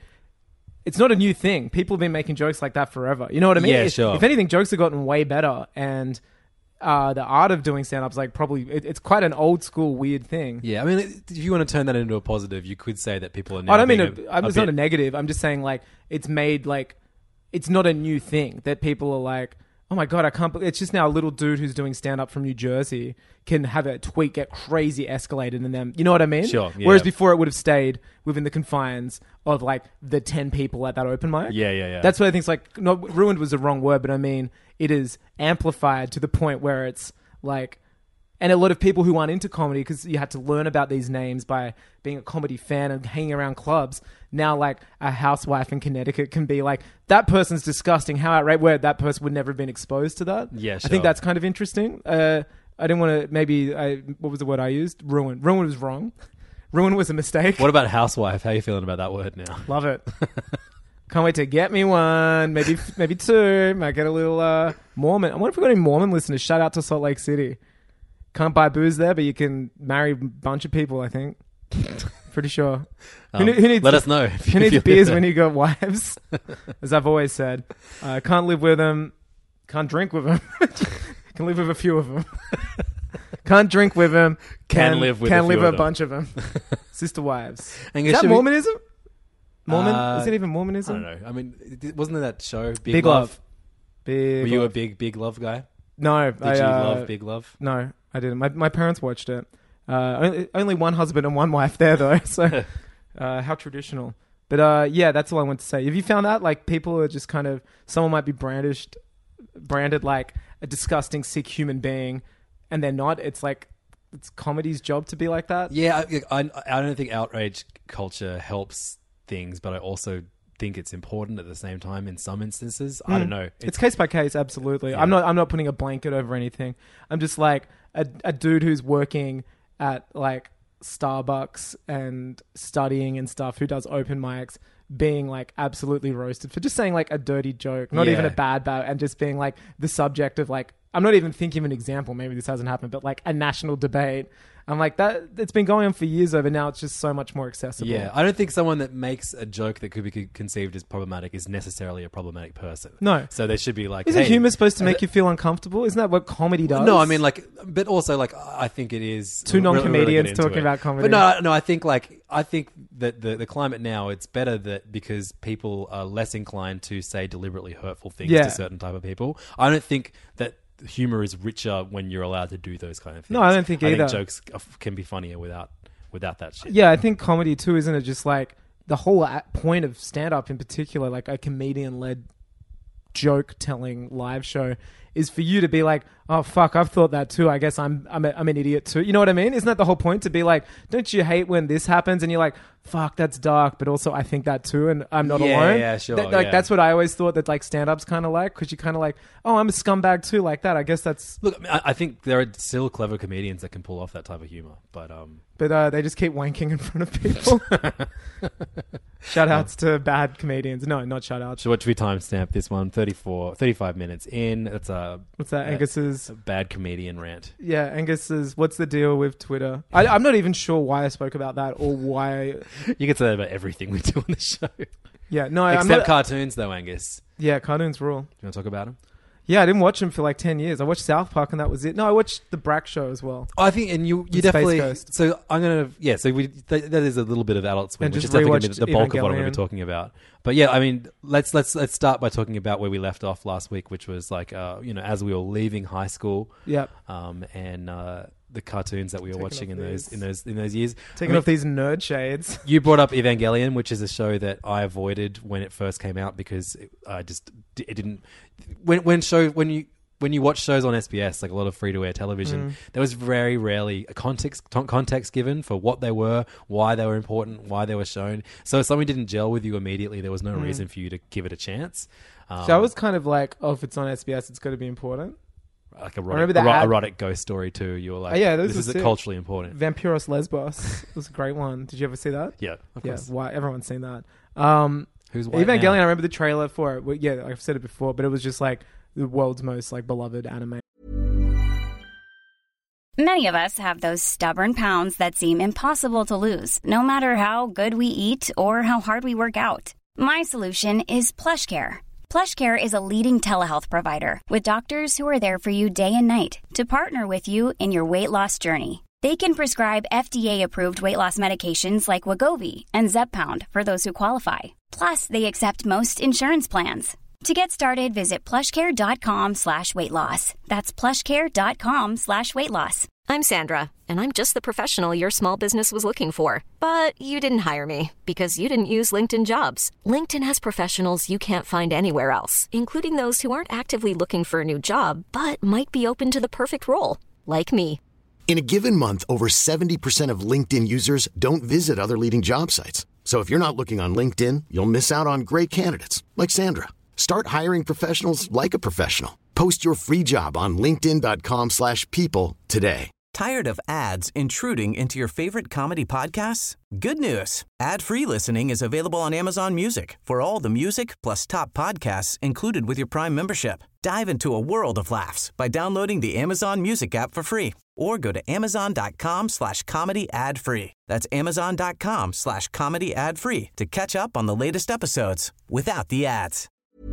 not a new thing. People have been making jokes like that forever. You know what I mean? Yeah, sure. If anything, jokes have gotten way better. And the art of doing stand-up is like probably... it's quite an old school weird thing. Yeah, I mean, if you want to turn that into a positive, you could say that people are now... I don't mean... it's not a negative. I'm just saying like it's made like... It's not a new thing that people are like... Oh my God, I can't believe... It's just now a little dude who's doing stand-up from New Jersey can have a tweet get crazy escalated in them. You know what I mean? Sure, yeah. Whereas before it would have stayed within the confines of like the 10 people at that open mic. Yeah. That's what I think is like... Not ruined was the wrong word, but I mean, it is amplified to the point where it's like... And a lot of people who aren't into comedy, because you had to learn about these names by being a comedy fan and hanging around clubs. Now, like, a housewife in Connecticut can be like, that person's disgusting. How outrageous, where that person would never have been exposed to that. Yeah, sure. I think that's kind of interesting. I didn't want to, what was the word I used? Ruin. Ruin was wrong. Ruin was a mistake. What about housewife? How are you feeling about that word now? Love it. Can't wait to get me one. Maybe 2. Might get a little Mormon. I wonder if we've got any Mormon listeners. Shout out to Salt Lake City. Can't buy booze there, but you can marry a bunch of people, I think. Pretty sure. Who needs, let us know. Who needs beers when you got wives? As I've always said. Can't live with them. Can't drink with them. Can live with a few of them. Can't drink with them. Can live with a bunch of them. Sister wives. And is that Mormonism? Mormon? Is it even Mormonism? I don't know. I mean, wasn't there that show, Big Love? Were you a big Love guy? No. Did you love Big Love? No, I didn't. My parents watched it. Only one husband and one wife there, though. So how traditional. But yeah, that's all I want to say. Have you found that? Like, people are just kind of... Someone might be branded like a disgusting, sick human being, and they're not. It's like it's comedy's job to be like that. Yeah, I don't think outrage culture helps things, but I also think it's important at the same time in some instances. I don't know. It's case by case, absolutely. Yeah. I'm not putting a blanket over anything. I'm just like a dude who's working at like Starbucks and studying and stuff, who does open mics, being like absolutely roasted for just saying like a dirty joke, not even a bad, and just being like the subject of like, I'm not even thinking of an example, maybe this hasn't happened, but like a national debate. I'm like, that it's been going on for years over, now it's just so much more accessible. Yeah, I don't think someone that makes a joke that could be conceived as problematic is necessarily a problematic person. No. So there should be like... Isn't humor supposed to make you feel uncomfortable? Isn't that what comedy does? No, I mean like... But also like, I think it is... Two non-comedians really talking about comedy. But no, I think that the climate now, it's better that because people are less inclined to say deliberately hurtful things to certain type of people. I don't think that humor is richer when you're allowed to do those kind of things. No, I don't think either. I think jokes can be funnier without that shit. Yeah, I think comedy too, isn't it? Just like the whole point of stand-up in particular, like a comedian-led joke-telling live show, is for you to be like, oh fuck, I've thought that too. I guess I'm an idiot too. You know what I mean? Isn't that the whole point? To be like, don't you hate when this happens? And you're like, fuck, that's dark, but also I think that too, and I'm not alone. Yeah, sure. That's what I always thought that like stand-up's kind of like, because you kind of like, oh, I'm a scumbag too, like that. I guess that's... Look, I think there are still clever comedians that can pull off that type of humor, but they just keep wanking in front of people. Shout outs to bad comedians. No, not shout outs. So what should we timestamp this one? 35 minutes in. That's what's that? Angus's bad comedian rant. Yeah, Angus's. What's the deal with Twitter? I'm not even sure why I spoke about that or why. You can say that about everything we do on the show. Yeah, no, except cartoons though, Angus. Yeah, cartoons rule. Do you want to talk about them? Yeah, I didn't watch them for like 10 years. I watched South Park and that was it. No, I watched the Brack Show as well. I think, and you definitely... So I'm going to... So that is a little bit of Adult Swim, which is definitely going to be the bulk of what I'm going to be talking about. But yeah, I mean, let's start by talking about where we left off last week, which was like, as we were leaving high school. Yep. And the cartoons that we were watching in those years. Taking off these nerd shades. You brought up Evangelion, which is a show that I avoided when it first came out because it didn't... When you watch shows on SBS, like a lot of free-to-air television, there was very rarely a context given for what they were, why they were important, why they were shown. So if something didn't gel with you immediately, there was no reason for you to give it a chance. So I was kind of like, if it's on SBS, it's got to be important. Like erotic ghost story too. You were like, this is culturally important. Vampiros Lesbos was a great one. Did you ever see that? Yeah, of course. Why everyone's seen that. Who's white Evangelion? now? I remember the trailer for it. Well, yeah, I've said it before, but it was just like the world's most like beloved anime. Many of us have those stubborn pounds that seem impossible to lose, no matter how good we eat or how hard we work out. My solution is PlushCare. PlushCare is a leading telehealth provider with doctors who are there for you day and night to partner with you in your weight loss journey. They can prescribe FDA-approved weight loss medications like Wegovy and Zepbound for those who qualify. Plus, they accept most insurance plans. To get started, visit plushcare.com/weightloss. That's plushcare.com/weightloss. I'm Sandra, and I'm just the professional your small business was looking for. But you didn't hire me because you didn't use LinkedIn Jobs. LinkedIn has professionals you can't find anywhere else, including those who aren't actively looking for a new job, but might be open to the perfect role, like me. In a given month, over 70% of LinkedIn users don't visit other leading job sites. So if you're not looking on LinkedIn, you'll miss out on great candidates like Sandra. Start hiring professionals like a professional. Post your free job on linkedin.com/people today. Tired of ads intruding into your favorite comedy podcasts? Good news. Ad-free listening is available on Amazon Music for all the music plus top podcasts included with your Prime membership. Dive into a world of laughs by downloading the Amazon Music app for free or go to amazon.com/comedy ad-free. That's amazon.com/comedy ad-free to catch up on the latest episodes without the ads.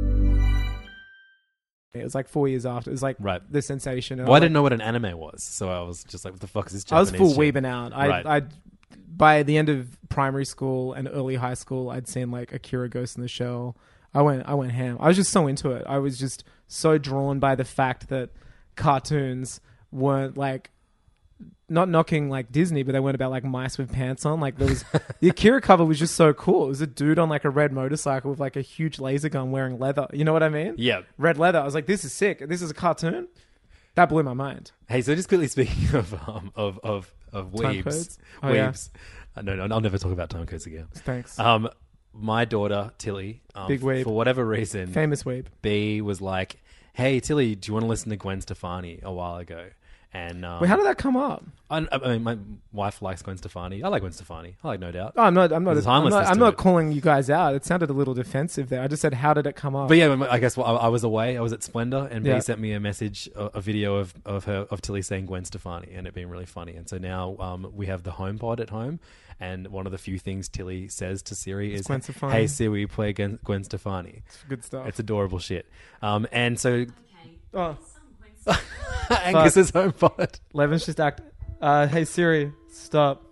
It was like 4 years after. It was like the sensation. Well, I didn't know what an anime was, so I was just like, what the fuck is this Japanese I was full shit? weebing out. I by the end of primary school and early high school, I'd seen like Akira Ghost in the Shell. I went ham. I was just so into it. I was just so drawn by the fact that cartoons weren't like, not knocking like Disney, but they weren't about like mice with pants on. Like there was the Akira cover was just so cool. It was a dude on like a red motorcycle with like a huge laser gun wearing leather. You know what I mean? Yeah. Red leather. I was like, this is sick. This is a cartoon. That blew my mind. Hey, so just quickly speaking of weebs, codes? Oh, yeah. weebs. No, I'll never talk about time codes again. Thanks. My daughter Tilly, Big weeb. for whatever reason, Famous weeb. B was like, "Hey Tilly, do you want to listen to Gwen Stefani?" A while ago, and Wait, how did that come up? I mean, my wife likes Gwen Stefani. I like Gwen Stefani. I like No Doubt. Oh, I'm There's a timelessness I'm to not it. calling you guys out. It sounded a little defensive there. I just said, how did it come up? But yeah, I guess I was away. I was at Splendor, and Yeah. B sent me a message, a video of Tilly saying Gwen Stefani, and it being really funny. And so now we have the HomePod at home, and one of the few things Tilly says to Siri is, Gwen Stefani. "Hey Siri, play Gwen Stefani." It's good stuff. It's adorable shit. And so Oh, Angus's HomePod. Levin's just hey Siri, stop.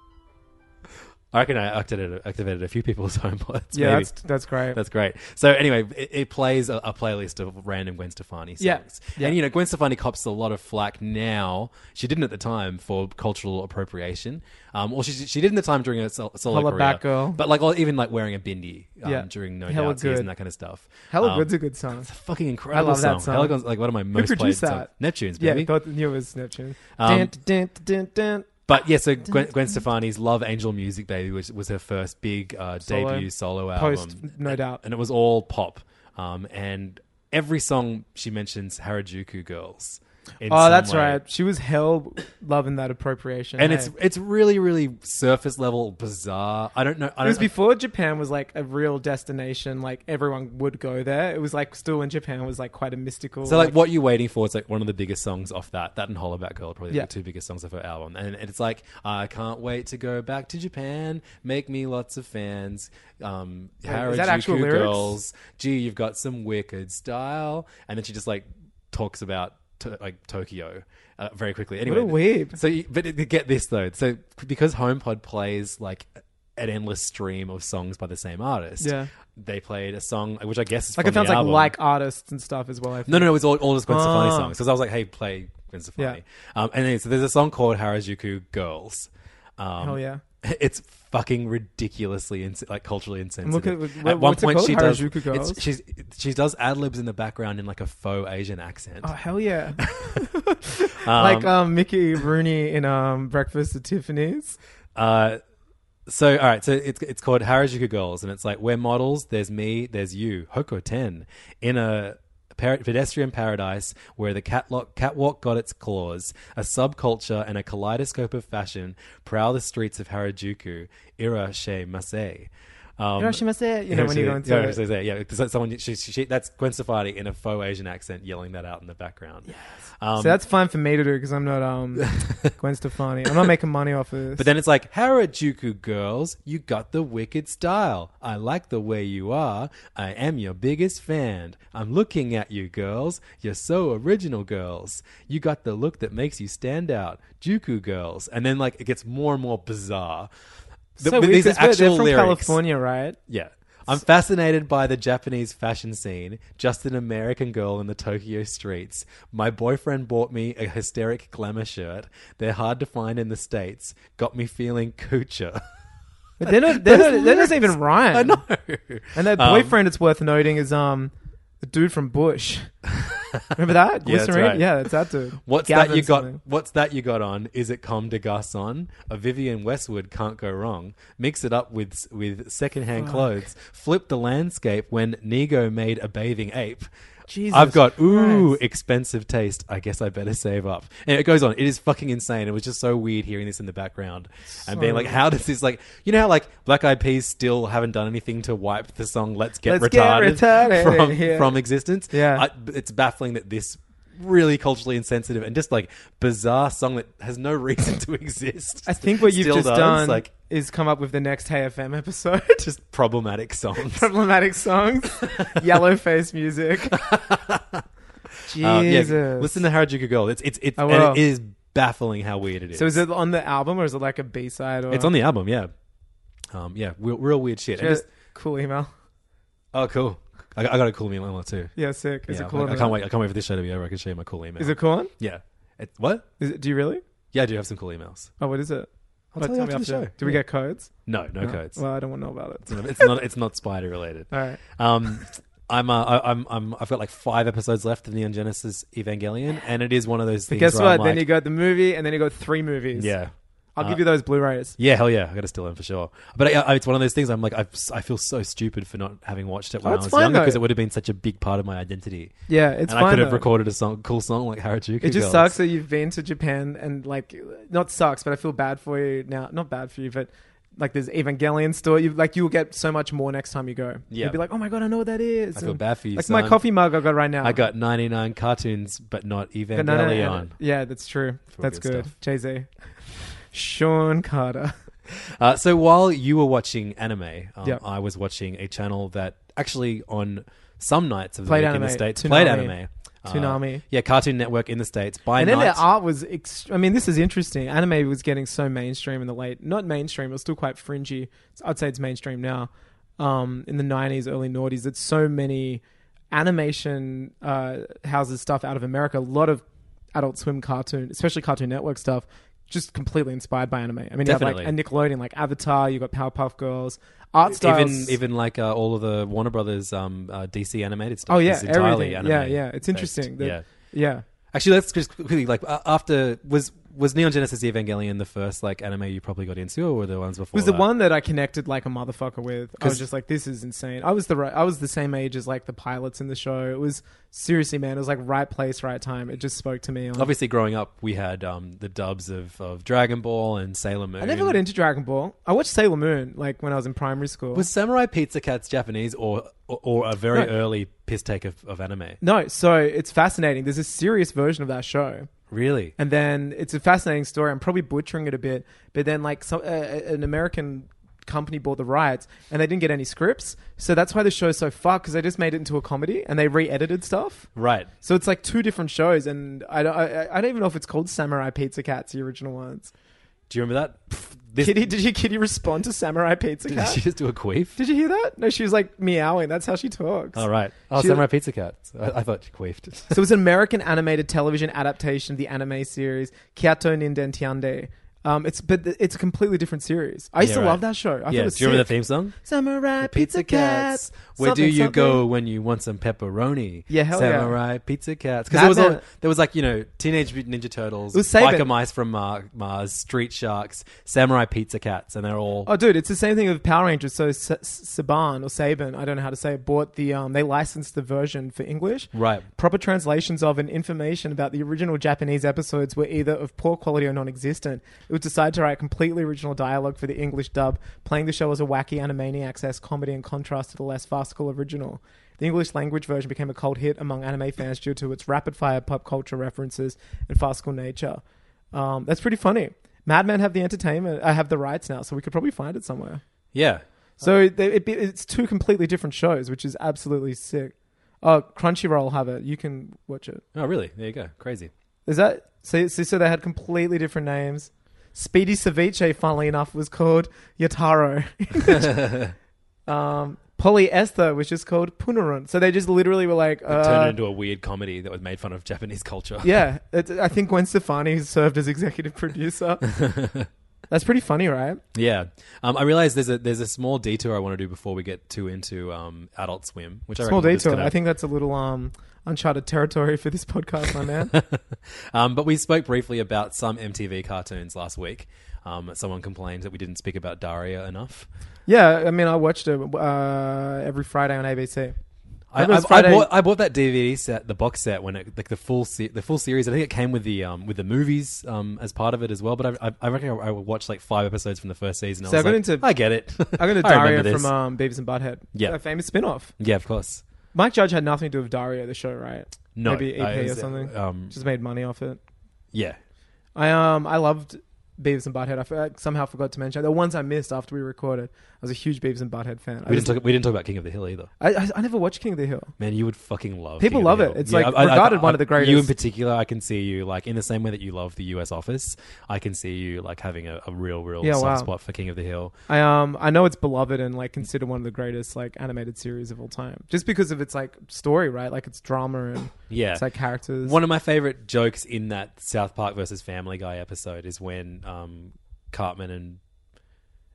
I reckon I activated a few people's HomePods. Yeah, maybe. that's great. That's great. So anyway, it plays a playlist of random Gwen Stefani songs. Yeah. And, you know, Gwen Stefani cops a lot of flack now. She didn't at the time for cultural appropriation. Well, she didn't at the time during her solo Holla career. Back Girl. But like even like wearing a bindi Yeah. during No Hella Doubt years Good. and that kind of stuff. Hella Good's a good song. It's a fucking incredible I love that song. song. Hella Good's like one of my most played produced songs. that? Neptune's, Yeah, baby. I knew it was Neptune. Um, Dun, dun, dun. But yeah, so Gwen Stefani's Love Angel Music Baby, which was her first big debut solo album. Post, No Doubt. And it was all pop. And every song she mentions Harajuku Girls. in Oh, some that's way. right. She was hell loving that appropriation. And hey? it's really, really surface level bizarre. I don't know. It was before Japan was like a real destination. Like everyone would go there. It was like still in Japan was like quite a mystical. So like what you're waiting for, it's like one of the biggest songs off that and Hollaback Girl are probably Yeah. the two biggest songs of her album. And it's like, I can't wait to go back to Japan, make me lots of fans. Harajuku is that actual lyrics? Girls, gee, you've got some wicked style. And then she just like talks about like Tokyo very quickly. Anyway, What a weeb. So, get this though. So because HomePod plays like an endless stream of songs by the same artist, Yeah. they played a song which I guess is like from it sounds the like album. artists and stuff as well. I think. No, it was all just Gwen Stefani Oh. songs. Because I was like, hey, play Gwen Stefani. And then, so there's a song called Harajuku Girls. Hell yeah. It's fucking ridiculously like culturally insensitive. At one point, she Harajuku Girls? she does ad libs in the background in like a faux Asian accent. Oh hell yeah! Like Mickey Rooney in Breakfast at Tiffany's. So, all right. So it's called Harajuku Girls, and it's like we're models. There's me. There's you. Hoko 10 in a pedestrian paradise where the catwalk got its claws. A subculture and a kaleidoscope of fashion prowl the streets of Harajuku. Irashimasu. Irashimasu. You know when you go into it. yeah. Because someone she that's Gwen Stefani in a faux Asian accent yelling that out in the background. Yes. So that's fine for me to do because I'm not Gwen Stefani. I'm not making money off of this. But then it's like, Harajuku Girls, you got the wicked style. I like the way you are. I am your biggest fan. I'm looking at you, girls. You're so original, girls. You got the look that makes you stand out. Juku Girls. And then like it gets more and more bizarre. so These are they're actual from lyrics. California, right? Yeah. I'm fascinated by the Japanese fashion scene, just an American girl in the Tokyo streets. My boyfriend bought me a hysteric glamour shirt. They're hard to find in the States. Got me feeling coocher. But they don't even rhyme. I know. And their boyfriend, it's worth noting, is the dude from Bush. Remember that? Yeah, that's Glycerine? right. Yeah, that's that dude. What's Gavin that you got? something. What's that you got on? Is it Comme des Garçons? A Vivienne Westwood can't go wrong. Mix it up with secondhand clothes. Flip the landscape when Nego made a bathing ape. Jesus I've got Christ. expensive taste. I guess I better save up. And it goes on. It is fucking insane. It was just so weird hearing this in the background and being like, how does this like? You know how like Black Eyed Peas still haven't done anything to wipe the song "Let's Get Retarded" from existence. Yeah. It's baffling that this really culturally insensitive and just like bizarre song that has no reason to exist. I think what you've still just does, done like is come up with the next Hey FM episode. just problematic songs. Problematic songs. Yellow face music. Jesus. Listen to Harajuku Girl. It's I and will. it is baffling how weird it is. So is it on the album or is it like a B-side? Or It's on the album, yeah. Real weird shit. And just, cool email. oh, cool. I got a cool email too. Yeah, sick. Is Yeah, it cool? I can't wait. I can't wait for this show to be over. I can show you my cool email. Is it cool? Yeah. What? Do you really? Yeah, I do have some cool emails. Oh, what is it? I'll tell you after the show. Do we get codes? No codes. Well, I don't want to know about it. It's not spider related. All right. I've got like 5 episodes left of Neon Genesis Evangelion, and it is one of those But things. guess where what? I'm Then like, you got the movie, and then you got 3 movies. yeah. I'll give you those Blu-rays. Yeah, hell yeah, I got to steal them for sure. But it's one of those things. I'm like, I feel so stupid for not having watched it when I it's was fine, younger, because though. it would have been such a big part of my identity. Yeah, it's and fine. I could have though. recorded a cool song like Harajuku. It just Girls. sucks that you've been to Japan and like, not sucks, but I feel bad for you now. Not bad for you, but like there's Evangelion store. You'll get so much more next time you go. Yeah. You'll be like, oh my god, I know what that is. I feel bad for you, Like son. my coffee mug I got right now. I got 99 cartoons, but not But Evangelion. yeah, that's true. Feel That's good good. stuff. Jay-Z. Sean Carter. So while you were watching anime, Yep. I was watching a channel that actually on some nights of the Played week in the anime. States Toonami. played anime. Toonami. Yeah, Cartoon Network in the States. By And night, then their art was, I mean, this is interesting. Anime was getting so mainstream in the not mainstream, it was still quite fringy. I'd say it's mainstream now. In the 90s, early noughties, that so many animation houses stuff out of America, a lot of Adult Swim cartoon, especially Cartoon Network stuff, just completely inspired by anime. I mean, you have like Definitely. a Nickelodeon, like Avatar, you got Powerpuff Girls, art styles. even like all of the Warner Brothers DC animated stuff. Oh yeah, is entirely everything. anime. Yeah. It's interesting. Yeah. Yeah. Actually, let's just quickly after was Neon Genesis Evangelion the first like anime you probably got into, or were there ones before? It was the that? one that I connected like a motherfucker with. I was 'Cause- just like, this is insane. I was the same age as like the pilots in the show. It was seriously, man. It was like right place, right time. It just spoke to me. Obviously, growing up, we had the dubs of Dragon Ball and Sailor Moon. I never got into Dragon Ball. I watched Sailor Moon like when I was in primary school. Was Samurai Pizza Cats Japanese or a very No. early piss take of anime? No, so it's fascinating. There's a serious version of that show. Really? And then it's a fascinating story. I'm probably butchering it a bit, but then like an American company bought the rights and they didn't get any scripts, so that's why the show's so fucked, because they just made it into a comedy and they re-edited stuff. Right. So it's like 2 different shows, and I don't even know if it's called Samurai Pizza Cats, the original ones. Do you remember that? Kitty respond to Samurai Pizza Did Cat? she just do a queef? Did you hear that? No, she was like meowing. That's how she talks. Oh, right. Oh, She- Samurai Pizza Cats. I thought she queefed. So it was an American animated television adaptation of the anime series Kyoto Ninden Tiande. It's a completely different series. I used to love that show. I thought Yeah. it was Do you remember sick. the theme song? Samurai Pizza Cats. Where do Something, you go something. when you want some pepperoni? Yeah, hell yeah. Samurai Pizza Cats. Because Madman- there was like, Teenage Mutant Ninja Turtles, It was Saban. Biker Mice from Mars, Street Sharks, Samurai Pizza Cats, and they're all... Oh, dude, it's the same thing with Power Rangers. So Saban, I don't know how to say it, bought they licensed the version for English. Right. Proper translations of and information about the original Japanese episodes were either of poor quality or non-existent. It was decided to write completely original dialogue for the English dub, playing the show as a wacky Animaniacs-esque comedy in contrast to the less farcical original. The English language version became a cult hit among anime fans due to its rapid-fire pop culture references and farcical nature. That's pretty funny. Mad Men have the entertainment. I have the rights now, so we could probably find it somewhere. Yeah. So it's 2 completely different shows, which is absolutely sick. Oh, Crunchyroll have it. You can watch it. Oh, really? There you go. Crazy. Is that so they had completely different names? Speedy Ceviche, funnily enough, was called Yataro. Polyester was just called Punarun. So they just literally were like... It turned it into a weird comedy that was made fun of Japanese culture. Yeah. I think Gwen Stefani served as executive producer. That's pretty funny, right? Yeah. I realize there's a small detour I want to do before we get too into Adult Swim, which I Small reckon we're just detour. gonna- I think that's a little uncharted territory for this podcast, my man. But we spoke briefly about some MTV cartoons last week. Someone complained that we didn't speak about Daria enough. Yeah, I mean, I watched it every Friday on ABC. I bought that DVD set, the box set, when it the full series. I think it came with the movies as part of it as well. But I reckon I watched like 5 episodes from the first season. So I get it. I got into I Daria remember this. from Beavis and Butthead. Yeah. A famous spin-off. Yeah, of course. Mike Judge had nothing to do with Daria, the show, right? No, Maybe EP it or was, something. Just made money off it. Yeah. I loved Beavis and Butthead. I somehow forgot to mention the ones I missed after we recorded. I was a huge Beavis and Butthead fan. We didn't talk about King of the Hill either. I never watched King of the Hill. Man, you would fucking love. People King love of the it. Hill. It's like regarded one of the greatest. You in particular, I can see you like in the same way that you love the US Office. I can see you like having a real soft spot for King of the Hill. I know it's beloved and like considered one of the greatest like animated series of all time, just because of its like story, right? Like its drama and it's like characters. One of my favorite jokes in that South Park versus Family Guy episode is when Cartman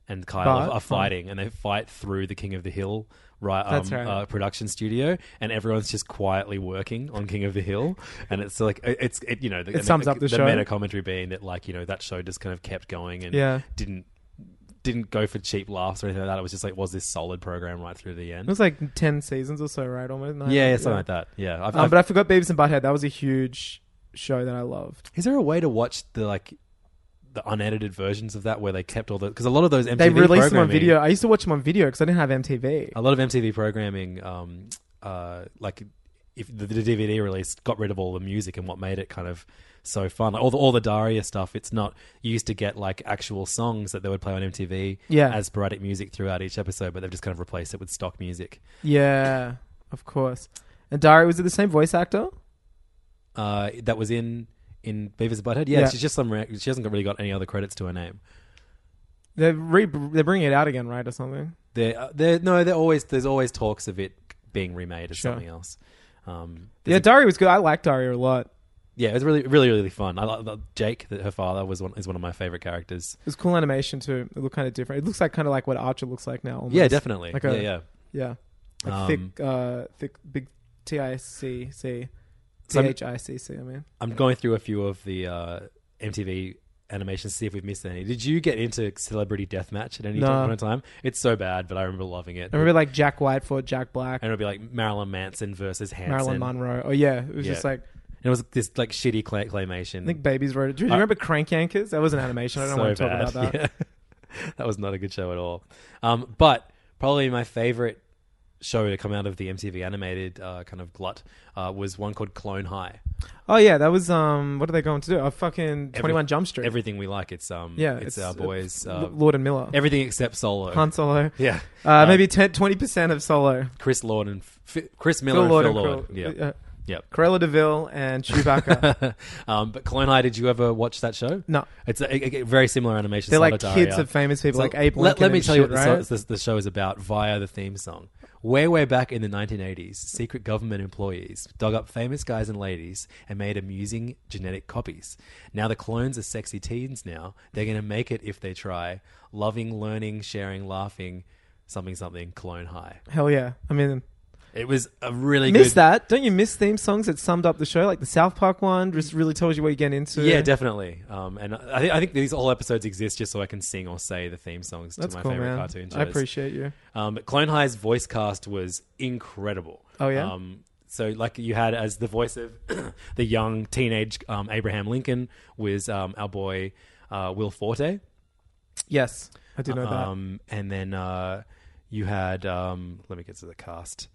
and Kyle Bart? are fighting, and they fight through the King of the Hill That's right. production studio, and everyone's just quietly working on King of the Hill, and it's like it sums up the show. meta commentary being that that show just kind of kept going and didn't go for cheap laughs or anything like that. It was just like, was this solid program right through the end? It was like 10 seasons or so, right? Almost 9. Yeah, something like that. Yeah, but I forgot Beavis and Butthead. That was a huge show that I loved. Is there a way to watch the unedited versions of that where they kept all the... Because a lot of those MTV they released them on programming- video. I used to watch them on video because I didn't have MTV. A lot of MTV programming, if the DVD release got rid of all the music and what made it kind of so fun. Like all the Daria stuff, it's not... You used to get like actual songs that they would play on MTV as sporadic music throughout each episode, but they've just kind of replaced it with stock music. Yeah, of course. And Daria, was it the same voice actor? That was in Beavis and Butthead? Yeah, she's just she hasn't really got any other credits to her name. They're bringing it out again, right, or something? There's always talks of it being remade as something else. Daria was good. I liked Daria a lot. Yeah, it was really, really, really fun. I like Jake, her father, is one of my favorite characters. It was cool animation too. It looked kind of different. It looks like kind of like what Archer looks like now. Almost. Yeah, definitely. Like yeah. Like thick, big TICC. THICC, I mean. I'm going through a few of the MTV animations to see if we've missed any. Did you get into Celebrity Deathmatch at any point in time? It's so bad, but I remember loving it. I remember like Jack White fought Jack Black. And it would be like Marilyn Manson versus Hanson. Marilyn Monroe. Oh yeah, it was just like... It was this like shitty claymation. I think Babies wrote it. Do you remember Crank Yankers? That was an animation. I don't want to talk about that. Yeah. That was not a good show at all. But probably my favorite show to come out of the MTV animated kind of glut was one called Clone High. Oh yeah, that was what are they going to do? Fucking 21 Jump Street. Everything we like. It's it's our boys Lord and Miller. Everything except Solo. Han Solo. Yeah. Maybe 20% of Solo. Chris Lord and Chris Miller and Phil Lord. Yeah. Yep. Cruella de Vil and Chewbacca. But Clone High, did you ever watch that show? No. It's a very similar animation. They're like kids of famous people, like Abe Lincoln. Let me tell you what right? the show is about via the theme song. Way back in the 1980s, secret government employees dug up famous guys and ladies and made amusing genetic copies. Now the clones are sexy teens now. They're going to make it if they try. Loving, learning, sharing, laughing, something, Clone High. Hell yeah. I mean... It was a really miss good... that. Don't you miss theme songs that summed up the show? Like the South Park one just really tells you what you get into. Yeah, definitely. And I think these all episodes exist just so I can sing or say the theme songs to my favorite cartoon shows. I appreciate you. But Clone High's voice cast was incredible. Oh, yeah? So like you had as the voice of the young teenage Abraham Lincoln was our boy Will Forte. Yes, I do know that. And then you had... let me get to the cast...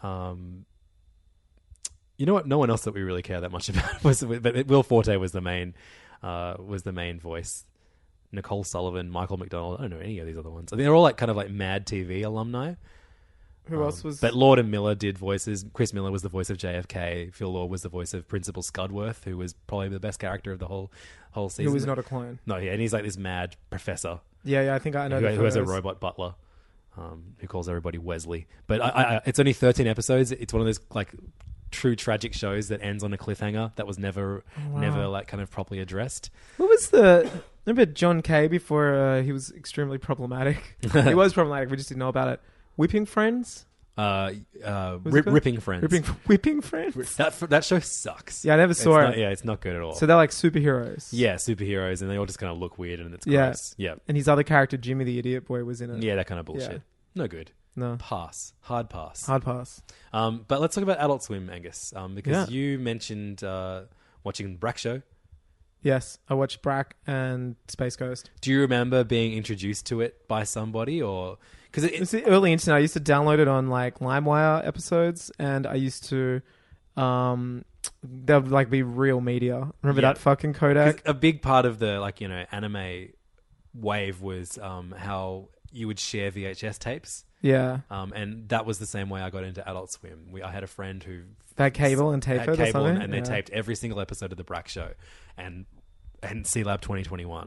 you know what? No one else that we really care that much about but Will Forte was the main voice. Nicole Sullivan, Michael McDonald. I don't know any of these other ones. I think they're all like kind of like Mad TV alumni. Who else was? But Lord and Miller did voices. Chris Miller was the voice of JFK. Phil Lord was the voice of Principal Scudworth, who was probably the best character of the whole season. Who was not a clone. No, yeah, and he's like this mad professor. Yeah, I think I know. Who has a robot butler. Who calls everybody Wesley. But it's only 13 episodes. It's one of those like true tragic shows that ends on a cliffhanger that was never like kind of properly addressed. What was remember John Kay before he was extremely problematic? He was problematic. We just didn't know about it. Whipping Friends? Ripping Friends. Whipping Friends? That show sucks. Yeah, I never saw it. Yeah, it's not good at all. So they're like superheroes. Yeah, superheroes, and they all just kind of look weird, and it's gross. Yeah. And his other character, Jimmy the Idiot Boy, was in it. Yeah, that kind of bullshit. Yeah. No good. No. Pass. Hard pass. Hard pass. But let's talk about Adult Swim, Angus, because you mentioned watching Brack Show. Yes, I watched Brack and Space Ghost. Do you remember being introduced to it by somebody, or because it's the early internet? I used to download it on like LimeWire episodes, and I used to there would like be real media. Remember that fucking codec? A big part of the anime wave was how you would share VHS tapes. Yeah. And that was the same way I got into Adult Swim. I had a friend who had cable and taped it or something? and they taped every single episode of the Brack Show and C-Lab 2021.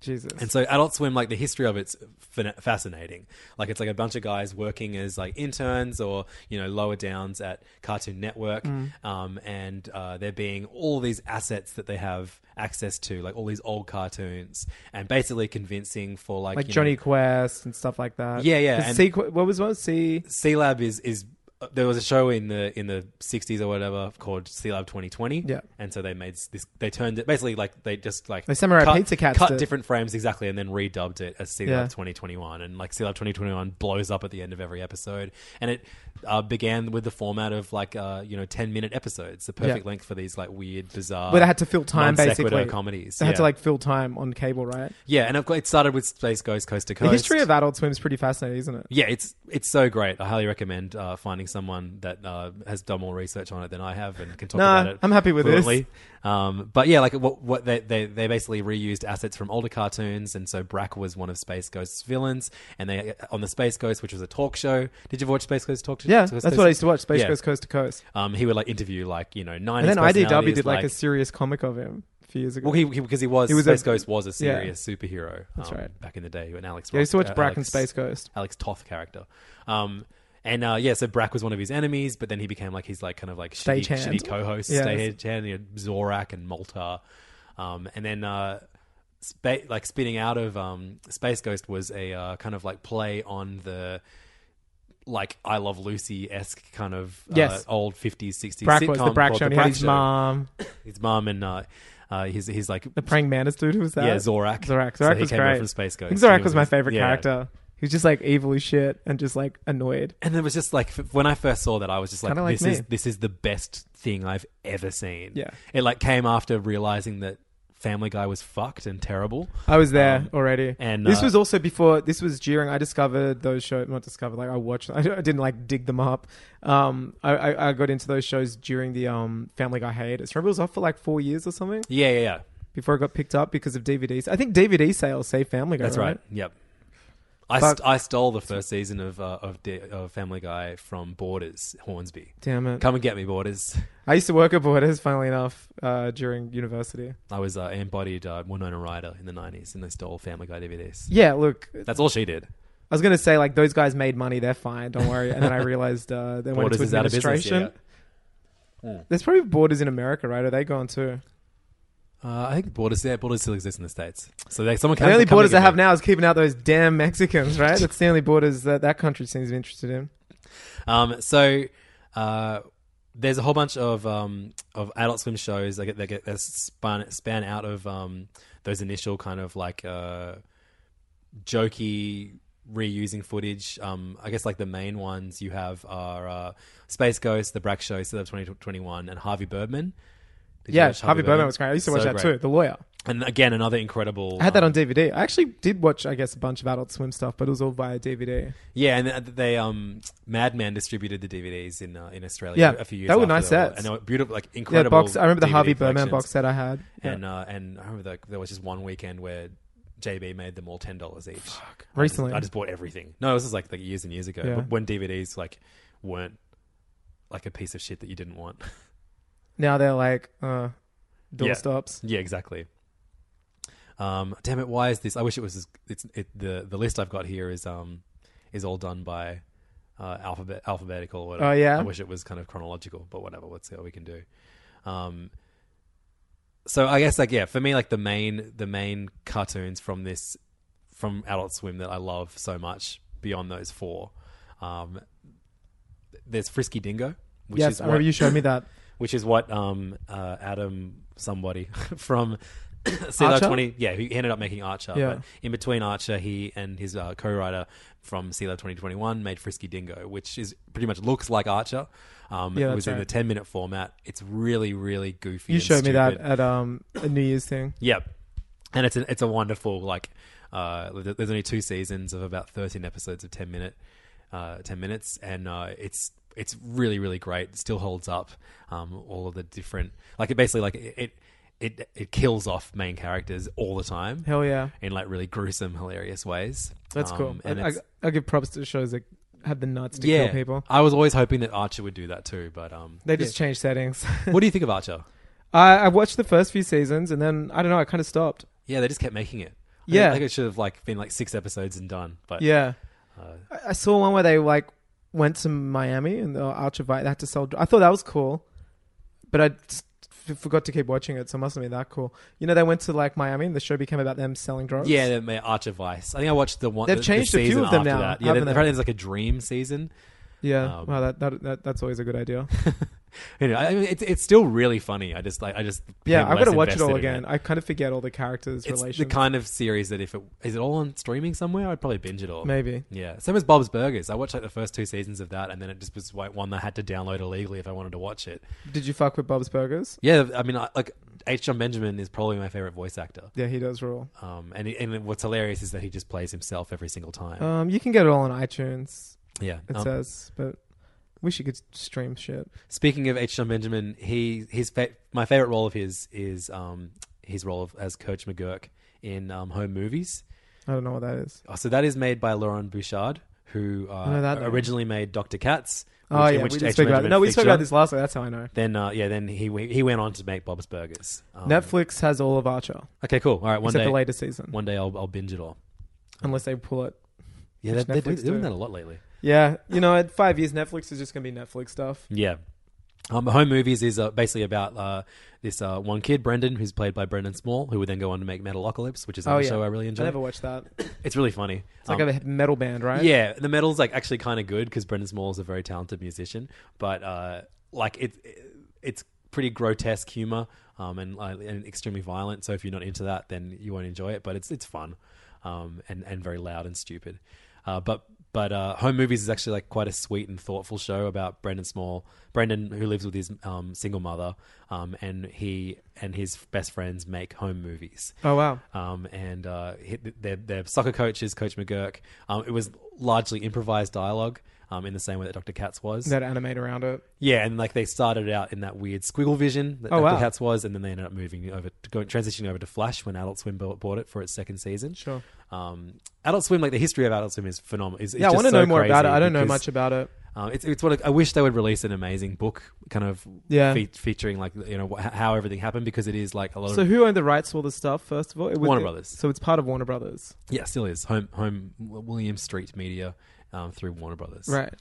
Jesus. And so Adult Swim, like the history of it's fascinating. Like it's like a bunch of guys working as like interns or, you know, lower downs at Cartoon Network. And there being all these assets that they have access to, like all these old cartoons, and basically convincing for like Johnny Quest and stuff like that. Yeah, yeah. And what was one? C-Lab is there was a show in the 60s or whatever called C-Lab 2020. Yeah. And so they made this, they turned it basically like they just like the Samurai Pizza Cats cut did. different frames exactly, and then redubbed it as C-Lab 2021. And like C-Lab 2021 blows up at the end of every episode, and it began with the format of like 10-minute episodes, the perfect length for these like weird, bizarre, but they had to fill time basically comedies. They had to like fill time on cable, right? Yeah, and it started with Space Ghost Coast to Coast. The history of Adult Swim is pretty fascinating, isn't it? Yeah, it's so great. I highly recommend finding someone that has done more research on it than I have and can talk about it. I'm happy with fluently. But yeah, like what they basically reused assets from older cartoons, and so Brack was one of Space Ghost's villains, and they on the Space Ghost, which was a talk show. Did you ever watch Space Ghost talk show? Yeah, that's what I used to watch. Space Ghost Coast to Coast. He would like interview 90s, and then IDW did like a serious comic of him a few years ago. Well, because Space Ghost was a serious superhero. That's right. Back in the day, when Alex. Yeah, I used to watch Brack and Space Ghost. Alex Toth character. So Brack was one of his enemies, but then he became like his like kind of like shitty co-host, stagehand, Zorak and Malta, and then spinning out of Space Ghost was a kind of like play on the like I Love Lucy-esque kind of old 50s 60s Brack sitcom was the Brack show. The He had his mom, and he's like the praying mantis dude. Who was that? Yeah, Zorak. Zorak So was came great. over from Space Ghost. I think Zorak was my favorite character. He was just like evil as shit and just like annoyed. And it was just like when I first saw that, I was just like, like this is the best thing I've ever seen. Yeah. It like came after realizing that Family Guy was fucked and terrible. I was there already. And this was also before, this was during, I discovered those shows, not discovered, like I watched, I didn't like dig them up. I got into those shows during the Family Guy hiatus. Remember it was off for like 4 years or something? Yeah. Before it got picked up because of DVDs. I think DVD sales saved Family Guy, That's right. Yep. I stole the first season of Family Guy from Borders, Hornsby. Damn it. Come and get me, Borders. I used to work at Borders, funnily enough, during university. I was embodied Winona Ryder in the 90s, and they stole Family Guy DVDs. Yeah, look. That's all she did. I was going to say, like, those guys made money, they're fine, don't worry. And then I realized they went into administration. Out of business, yeah. There's probably Borders in America, right? Are they gone too? I think Borders still exist in the States. So the only Borders they have now is keeping out those damn Mexicans, right? That's the only Borders that country seems interested in. There's a whole bunch of Adult Swim shows that span out of those initial kind of like jokey reusing footage. I guess like the main ones you have are Space Ghost, The Brack Show, C-Lab 2021, and Harvey Birdman. Harvey Birdman was great. I used to watch that too. The Lawyer. And again, another incredible... I had that on DVD. I actually did watch, I guess, a bunch of Adult Swim stuff, but it was all via DVD. Yeah, and they Madman distributed the DVDs in Australia a few years ago. They were after nice sets. And they were beautiful, like incredible. I remember the DVD Harvey Birdman box set I had. And I remember there was just one weekend where JB made them all $10 each. Fuck. Recently. I just bought everything. No, this was like years and years ago. Yeah. But when DVDs like weren't like a piece of shit that you didn't want. Now they're like doorstops. Yeah, exactly. Damn it! Why is this? I wish it was. The list I've got here is all done by alphabetical or whatever. Oh yeah. I wish it was kind of chronological, but whatever. Let's see what we can do. So I guess for me the main cartoons from Adult Swim that I love so much beyond those four, there's Frisky Dingo. Which is I remember you showed me that. Which is what Adam somebody from C-Lab 20, he ended up making Archer. Yeah. But in between Archer, he and his co-writer from C-Lab 2021 made Frisky Dingo, which is pretty much looks like Archer. It was in the 10-minute format. It's really, really goofy. You showed me that at a New Year's thing. Yep. And it's a wonderful there's only 2 seasons of about 13 episodes of 10 minutes, and it's really, really great. It still holds up. All of the different it kills off main characters all the time. Hell yeah. In really gruesome, hilarious ways. That's cool. And I give props to shows that have the nuts to kill people. I was always hoping that Archer would do that too, but they just changed settings. What do you think of Archer? I watched the first few seasons and then I don't know, I kind of stopped. Yeah, they just kept making it. Yeah. I think it should have like been like 6 episodes and done. But Yeah. I saw one where they like went to Miami and the Arch of Vice. They had to sell. I thought that was cool, but I forgot to keep watching it, so it must have been that cool. You know, they went to like Miami and the show became about them selling drugs. yeah, the Arch of Vice. I think I watched the one. They've the changed a few season of them after now, That. Yeah, haven't they? apparently there's like a dream season. Yeah. Wow, that's always a good idea. Anyway, I mean, it's still really funny. I just Yeah, became I've got to less watch it all invested in again. I kind of forget all the characters' It's relations. the kind of series that if it is it all on streaming somewhere, I'd probably binge it all. Maybe. Yeah. Same as Bob's Burgers. I watched like the first 2 seasons of that, and then it just was like one that I had to download illegally if I wanted to watch it. Did you fuck with Bob's Burgers? Yeah, I mean, like H. John Benjamin is probably my favorite voice actor. Yeah, he does rule. And what's hilarious is that he just plays himself every single time. You can get it all on iTunes. Yeah, It says, but wish you could stream shit. Speaking of H. John Benjamin, my favorite role of his is his role as Coach McGurk in Home Movies. I don't know what that is. So that is made by Laurent Bouchard, who originally made Dr. Katz. We didn't speak about it. No, we spoke about this last week. That's how I know. Then he went on to make Bob's Burgers. Netflix has all of Archer. Okay, cool. All right, except the latest season. One day I'll binge it all. Unless they pull it. Yeah, they're doing that a lot lately. Yeah, at 5 years, Netflix is just going to be Netflix stuff. Yeah. Home Movies is basically about this one kid, Brendan, who's played by Brendan Small, who would then go on to make Metalocalypse, which is another show I really enjoy. I never watched that. It's really funny. It's like a metal band, right? Yeah, the metal's like actually kind of good because Brendan Small is a very talented musician, but it's pretty grotesque humor and extremely violent. So if you're not into that, then you won't enjoy it. But it's fun and very loud and stupid. But Home Movies is actually like quite a sweet and thoughtful show about Brendan, who lives with his single mother, and he and his best friends make home movies. Oh wow! And their soccer coach is Coach McGurk. It was largely improvised dialogue. In the same way that Dr. Katz was. That animate around it. Yeah, and like they started out in that weird squiggle vision that Dr. Katz was, and then they ended up transitioning over to Flash when Adult Swim bought it for its second season. Sure. Adult Swim, like the history of Adult Swim is phenomenal. I want to know more about it. I don't know much about it. It's what I wish they would release an amazing book, kind of featuring like how everything happened, because it is like a lot of. So who owned the rights to all this stuff? First of all, Warner Brothers. So it's part of Warner Brothers. Yeah, still is. Home William Street Media. Through Warner Brothers, right?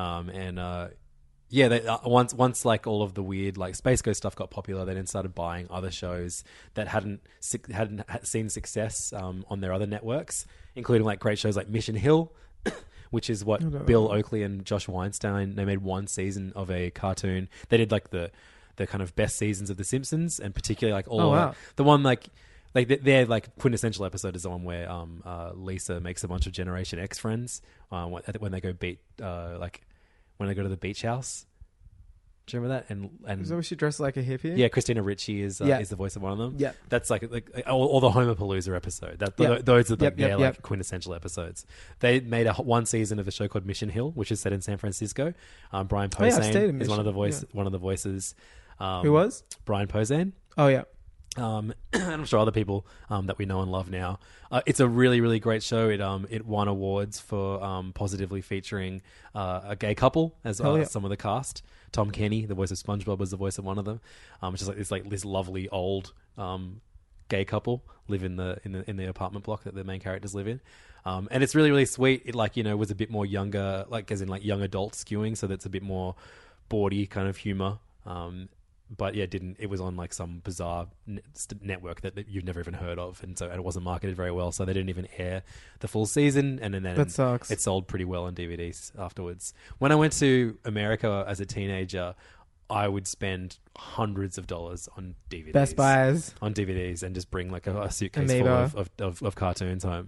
Once like all of the weird like Space Ghost stuff got popular, they then started buying other shows that hadn't seen success on their other networks, including like great shows like Mission Hill, which is what Bill Oakley and Josh Weinstein. They made one season of a cartoon. They did like the kind of best seasons of The Simpsons, and particularly like the one like their like quintessential episode is the one where Lisa makes a bunch of Generation X friends when they go when they go to the beach house. Do you remember that? And is that where she dresses like a hippie? Yeah, Christina Ricci is the voice of one of them. Yeah, that's like all the Homerpalooza episode. Those are their quintessential episodes. They made one season of a show called Mission Hill, which is set in San Francisco. Brian Posehn is one of the voices. Who was Brian Posehn? Oh yeah. And I'm sure other people that we know and love now. It's a really, really great show. It won awards for positively featuring a gay couple as some of the cast. Tom Kenny, the voice of SpongeBob, was the voice of one of them. Which is like this lovely old gay couple live in the apartment block that the main characters live in. And it's really, really sweet. It was a bit more younger, like as in like young adult skewing, so that's a bit more bawdy kind of humor. But yeah, it was on like some bizarre network that you've never even heard of, and it wasn't marketed very well, so they didn't even air the full season, and then that sucks. It sold pretty well on DVDs afterwards. When I went to America as a teenager, I would spend hundreds of dollars on DVDs, Best Buys, on DVDs, and just bring like a suitcase full of cartoons home.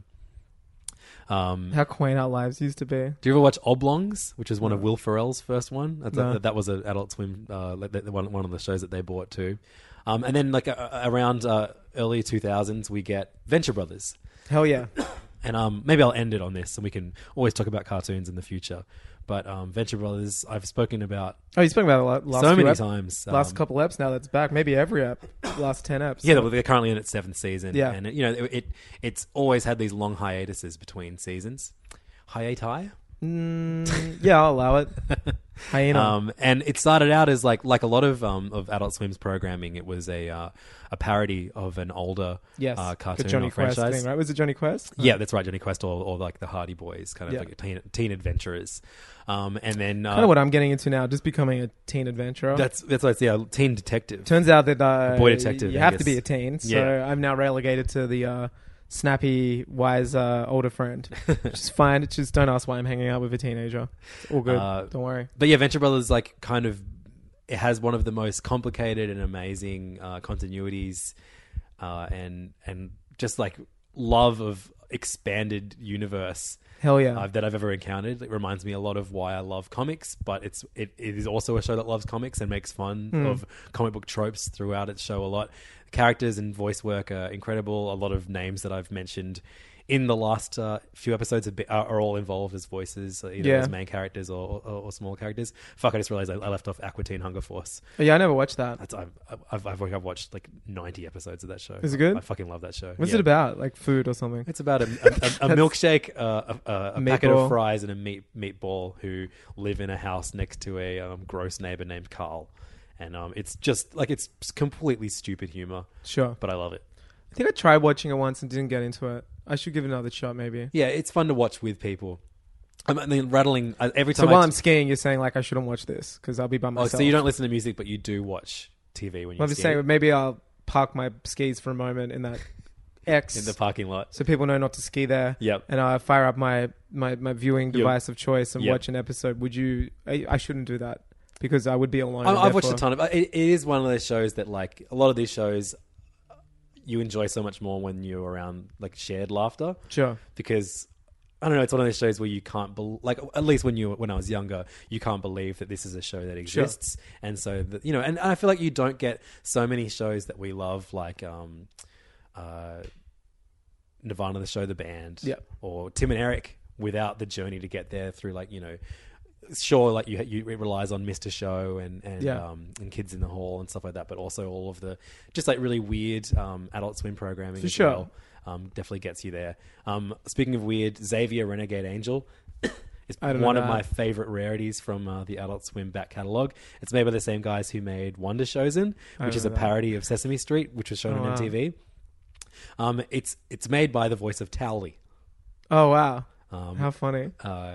How quaint our lives used to be. Do you ever watch Oblongs, which is one of Will Ferrell's first one? That was an Adult Swim, one of the shows that they bought too. And then like around early 2000s, we get Venture Brothers. Hell yeah. And maybe I'll end it on this, and we can always talk about cartoons in the future. But Venture Brothers, I've spoken about. Oh, you've spoken about it so many times. Last couple eps now that's back. Maybe every ep. Last 10 eps. Yeah, they're currently in its 7th season. Yeah. And it's always had these long hiatuses between seasons. Hiati? Yeah, I'll allow it. Hyena. And it started out as like a lot of Adult Swim's programming. It was a parody of an older cartoon the Johnny or Quest franchise. thing, right? Was it Johnny Quest? Yeah, that's right, Johnny Quest or like the Hardy Boys, kind of like teen adventurers. And then Kind of what I'm getting into now, just becoming a teen adventurer. that's what it's teen detective. Turns out that boy detective, you I have guess. to be a teen, so Yeah. I'm now relegated to the snappy, wise older friend. Which is fine. Just don't ask why I'm hanging out with a teenager. It's all good. Don't worry. But yeah, Venture Brothers it has one of the most complicated and amazing continuities, and just like love of expanded universe. Hell yeah. That I've ever encountered. It reminds me a lot of why I love comics, but it is also a show that loves comics and makes fun of comic book tropes throughout its show a lot. The characters and voice work are incredible. A lot of names that I've mentioned in the last few episodes are all involved as voices, either as main characters or small characters. Fuck, I just realized I left off Aqua Teen Hunger Force. Oh, yeah, I never watched that. I've watched like 90 episodes of that show. Is it good? I fucking love that show. What's it about? Like food or something? It's about a milkshake, a packet of fries, and a meatball who live in a house next to a gross neighbor named Carl. And it's just like, it's completely stupid humor. Sure. But I love it. I think I tried watching it once and didn't get into it. I should give it another shot, maybe. Yeah, it's fun to watch with people. I mean, rattling every time. So while I'm skiing, you're saying like I shouldn't watch this because I'll be by myself. Oh, so you don't listen to music, but you do watch TV when you're I'm just saying maybe I'll park my skis for a moment in that X in the parking lot, so people know not to ski there. Yep. And I fire up my viewing device of choice and Yep. watch an episode. Would you? I shouldn't do that because I would be alone. I've watched a ton of it. It is one of those shows that, like, a lot of these shows, you enjoy so much more when you're around like shared laughter. Sure. Because I don't know, it's one of those shows where you can't like, at least when I was younger, you can't believe that this is a show that exists. Sure. And so and I feel like you don't get so many shows that we love, like Nirvana, the show, the band, or Tim and Eric, without the journey to get there through, like, sure, like it relies on Mr. Show and Kids in the Hall and stuff like that, but also all of the just like really weird Adult Swim programming as well. Definitely gets you there. Speaking of weird, Xavier Renegade Angel is one of my favorite rarities from the Adult Swim back catalogue. It's made by the same guys who made Wonder Chosen, which is a parody of Sesame Street, which was shown on MTV. It's made by the voice of Towley. Oh wow! How funny!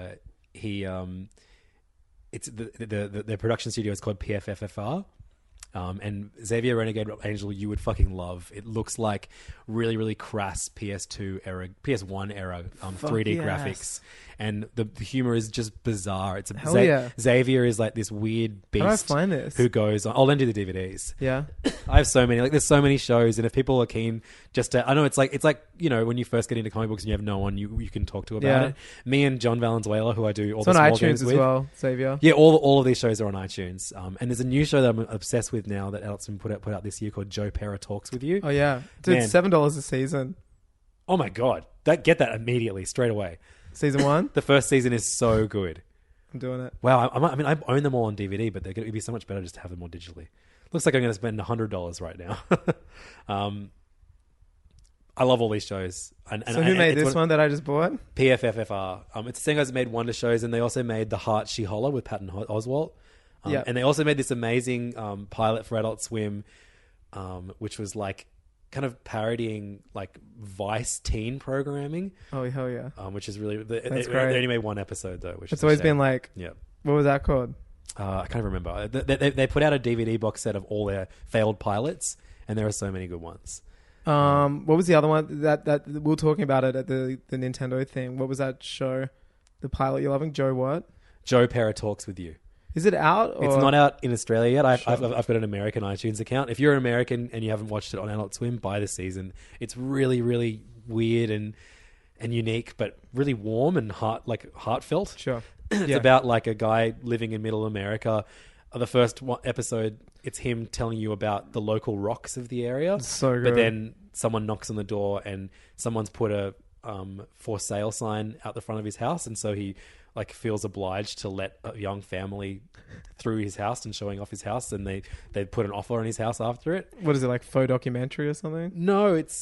It's the production studio is called PFFFR. And Xavier Renegade Angel, you would fucking love. It looks like really, really crass PS1 era 3D graphics. And the humor is just bizarre. It's Xavier is like this weird beast. How do I find this? Who goes on, I'll lend you the DVDs. Yeah. I have so many, like, there's so many shows, and if people are keen just to, I know it's like, when you first get into comic books and you have no one you can talk to about it. Me and John Valenzuela, who I do all the small games with. It's on iTunes as well, Xavier. Yeah, all of these shows are on iTunes. And there's a new show that I'm obsessed with now that Adult Swim put out this year called Joe Pera Talks With You. Oh yeah. Dude, Man. $7 a season. Oh my God. Get that immediately, straight away. Season 1? The first season is so good. I'm doing it. Wow. I own them all on DVD, but it'd be so much better just to have them all digitally. Looks like I'm going to spend $100 right now. I love all these shows. So who made this one that I just bought? PFFFR. It's the same guys that made Wonder Shows, and they also made The Heart She-Holler with Patton Oswalt. And they also made this amazing pilot for Adult Swim, which was like kind of parodying like Vice teen programming. Oh hell yeah! Which is really That's great. They only made one episode though, which it's always been like, yeah. What was that called? I can't remember. They put out a DVD box set of all their failed pilots, and there are so many good ones. What was the other one that we were talking about it at the Nintendo thing? What was that show? The pilot you're loving, Joe what? Joe Pera Talks With You. Is it out? Or? It's not out in Australia yet. I've got an American iTunes account. If you're an American and you haven't watched it on Adult Swim, buy the season. It's really, really weird and unique, but really warm and heartfelt. Sure. It's about like a guy living in middle America. The first episode, it's him telling you about the local rocks of the area. It's so good. But then someone knocks on the door and someone's put a for sale sign out the front of his house, and so he feels obliged to let a young family through his house and showing off his house, and they put an offer on his house after it. What is it, like faux documentary or something? No, it's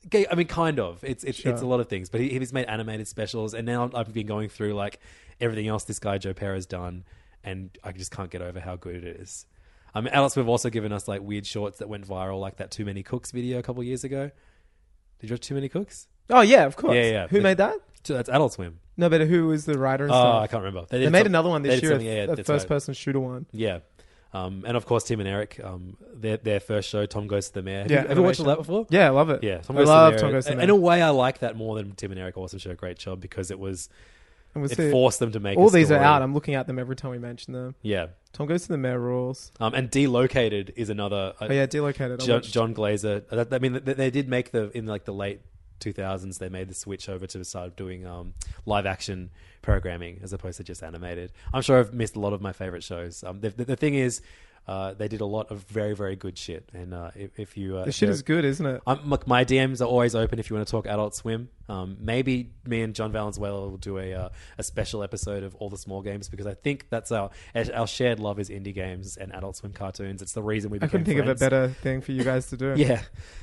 I mean, kind of. It's Sure. a lot of things, but he's made animated specials, and now I've been going through like everything else this guy Joe Pera's done, and I just can't get over how good it is. Adult Swim have also given us like weird shorts that went viral, like that Too Many Cooks video a couple years ago. Did you watch Too Many Cooks? Oh yeah, of course. Yeah. Who made that? That's Adult Swim. No, but who was the writer and Oh, stuff? I can't remember. They made another one this year, yeah, a that's first-person shooter one. Yeah. And of course, Tim and Eric, their first show, Tom Goes to the Mayor. Yeah, Have you ever watched all that before? Yeah, I love it. Yeah, I love Tom Goes to the Mayor. In a way, I like that more than Tim and Eric also show a great job because it forced them to make all a these are story. out. I'm looking at them every time we mention them. Yeah. Tom Goes to the Mayor rules. And Delocated is another. Delocated. John Glazer. I mean, they did make in like the late 2000s. They made the switch over to start doing live action programming as opposed to just animated. I'm sure I've missed a lot of my favorite shows. The thing is, they did a lot of very, very good shit. And if you the shit is good, isn't it? My DMs are always open if you want to talk Adult Swim. Maybe me and John Valenzuela will do a special episode of all the small games because I think that's our shared love is indie games and Adult Swim cartoons. It's the reason we became I couldn't think friends. of a better thing for you guys to do. Yeah.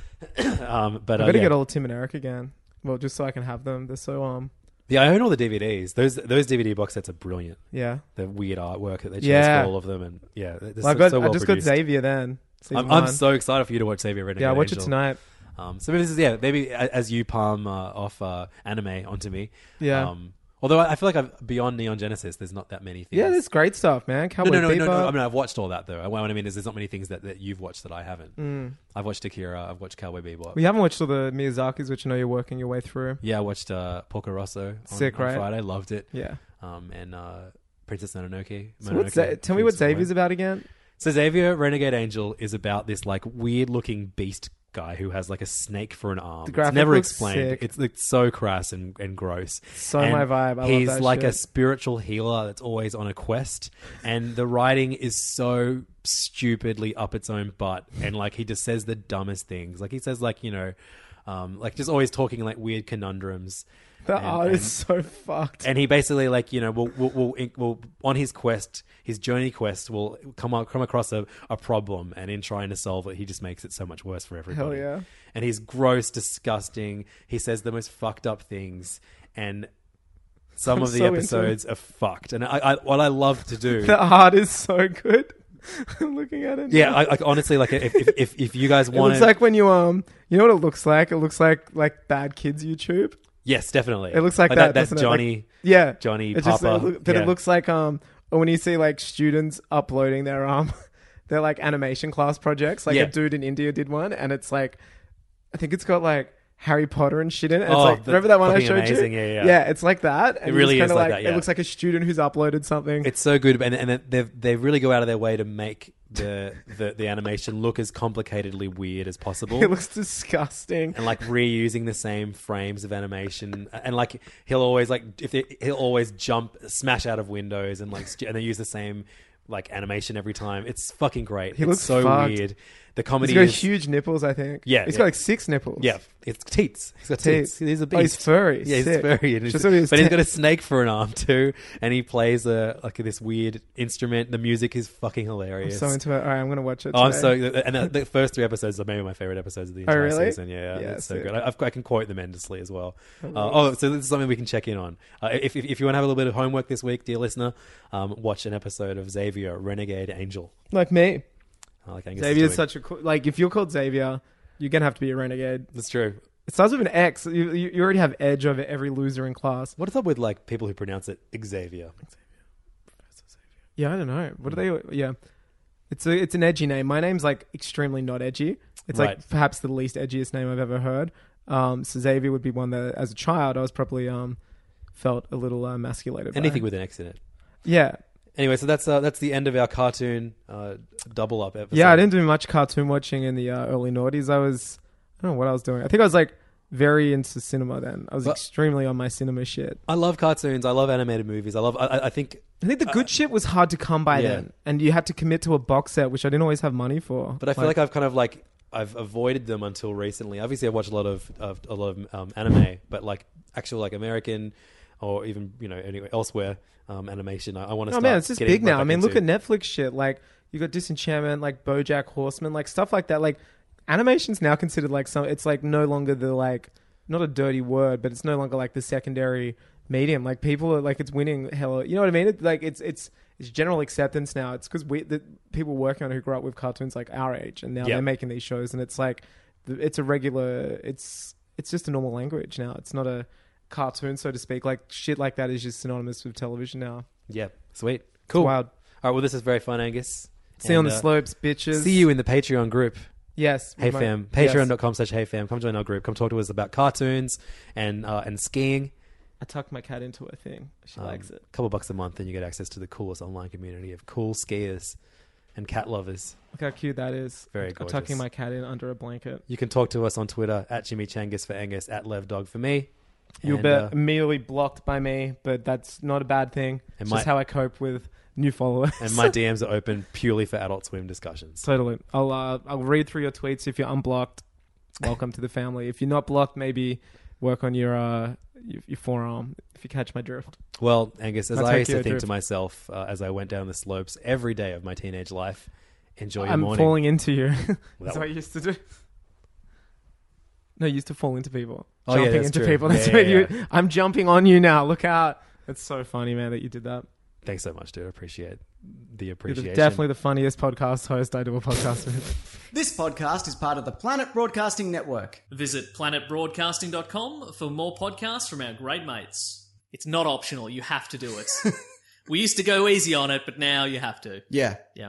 But I better get all Tim and Eric again. Well, just so I can have them. They're so Yeah, I own all the DVDs. Those DVD box sets are brilliant. Yeah. The weird artwork that they chose for all of them, and yeah, I just got Xavier then. I'm so excited for you to watch Xavier Renegade Yeah, I'll watch Angel. it tonight. So maybe this is maybe as you palm off anime onto me. Yeah. Although I feel like beyond Neon Genesis, there's not that many things. Yeah, there's great stuff, man. Cowboy No. Bebop. I mean, I've watched all that though. What I mean is, there's not many things that you've watched that I haven't. I've watched Akira. I've watched Cowboy Bebop. We haven't watched all the Miyazaki's, which I know you're working your way through. Yeah, I watched Porco Rosso on Friday. Loved it. Yeah. And Princess Mononoke. So tell me what Xavier's about again. So Xavier Renegade Angel is about this like weird looking beast guy who has like a snake for an arm. The It's never looks explained. sick. It's so crass and gross. So and my vibe. I he's love that like shit. a spiritual healer that's always on a quest, and the writing is so stupidly up its own butt, and like he just says the dumbest things. Like he says like like just always talking like weird conundrums. The art is so fucked. And he basically like will on his quest, his journey quest, will come across a problem, and in trying to solve it, he just makes it so much worse for everybody. Hell yeah. And he's gross, disgusting. He says the most fucked up things, and some of the episodes are fucked. And what I love to do, The art is so good. I'm looking at it. yeah, now. I honestly like if you guys It want, looks like when you you know what it looks like? It looks like bad kids YouTube. yes, definitely, It looks like that. That's doesn't it? Johnny. Like, yeah, Johnny It just, Papa. it looks like when you see like students uploading their their like animation class projects. Like Yeah. a dude in India did one, and it's like I think it's got like Harry Potter and shit in it. And it's Oh, like that's remember that one I fucking showed amazing. you? Yeah. Yeah, it's like that. And It really it's kinda is like that, yeah. It looks like a student who's uploaded something. It's so good, and they really go out of their way to make the animation look as complicatedly weird as possible. It looks disgusting. And like reusing the same frames of animation, and like he'll always smash out of windows, and like and they use the same like animation every time. It's fucking great. It's looks so fucked. weird. The comedy He's got is huge nipples, I think. Yeah, He's yeah. got like 6 nipples. yeah, it's teats. He's got teats. He's a beast. Oh, he's furry. Yeah, he's Sick. furry. And Just what he was but he's got a snake for an arm too, and he plays this weird instrument. The music is fucking I'm hilarious. so into it. All right, I'm going to watch it Oh, I'm today. so, and the first 3 episodes are maybe my favorite episodes of the Oh, entire really? season. Yeah, Yeah, it's so sick. good. I can quote them endlessly as well. Oh, So this is something we can check in on. If you want to have a little bit of homework this week, dear listener, watch an episode of Xavier Renegade Angel. Like me. Like Angus Xavier's is doing. such a cool... Like, if you're called Xavier, you're going to have to be a renegade. That's true. It starts with an X. You already have edge over every loser in class. What is up with like people who pronounce it Xavier? Yeah, I don't know. What are they... Yeah. It's an edgy name. My name's like extremely not edgy. It's Right. like perhaps the least edgiest name I've ever heard. So Xavier would be one that, as a child, I was probably felt a little emasculated by. Anything with an X in it. Yeah. Anyway, so that's the end of our cartoon double up episode. Yeah, I didn't do much cartoon watching in the early noughties. I don't know what I was doing. I think I was like very into cinema then. I was extremely on my cinema shit. I love cartoons. I love animated movies. I think the good shit was hard to come by then, and you had to commit to a box set, which I didn't always have money for. But I feel like I've kind of like I've avoided them until recently. Obviously, I watch a lot of anime, but like actual like American or even anyway elsewhere animation. I want to. Oh man, it's just big now. I mean, look into. at Netflix shit. Like you got Disenchantment, like BoJack Horseman, like stuff like that. Like animation's now considered like it's like no longer the like, not a dirty word, but it's no longer like the secondary medium. Like people are like, it's winning hella, you know what I mean? It's general acceptance now. It's because the people working on it who grew up with cartoons like our age, and now they're making these shows, and it's like, it's a regular, it's just a normal language now. It's not a cartoon, so to speak. Like shit like that is just synonymous with television now. Yeah, sweet. Cool. It's wild. All right, well, this is very fun, Angus. See you on the slopes, bitches. See you in the Patreon group. Yes. Hey fam. Patreon.com/Hey fam. Come join our group. Come talk to us about cartoons and skiing. I tucked my cat into her thing. She likes it. A couple bucks a month, and you get access to the coolest online community of cool skiers and cat lovers. Look how cute that is. Very gorgeous. I'm tucking my cat in under a blanket. You can talk to us on Twitter at Jimmy Changus for Angus, at LevDog for me. You'll be immediately blocked by me, but that's not a bad thing. It's just how I cope with new followers. And my DMs are open purely for Adult Swim discussions. Totally. I'll read through your tweets. If you're unblocked, welcome to the family. If you're not blocked, maybe work on your forearm, if you catch my drift. Well, Angus, as I used to think to myself as I went down the slopes every day of my teenage life, enjoy your morning. I'm falling into you. That's what I used to do. No, you used to fall into people. Jumping into true. people. That's what you. I'm jumping on you now. Look out. It's so funny, man, that you did that. Thanks so much, dude. I appreciate the appreciation. You're definitely the funniest podcast host I do a podcast with. This podcast is part of the Planet Broadcasting Network. Visit planetbroadcasting.com for more podcasts from our great mates. It's not optional. You have to do it. We used to go easy on it, but now you have to. Yeah. Yeah.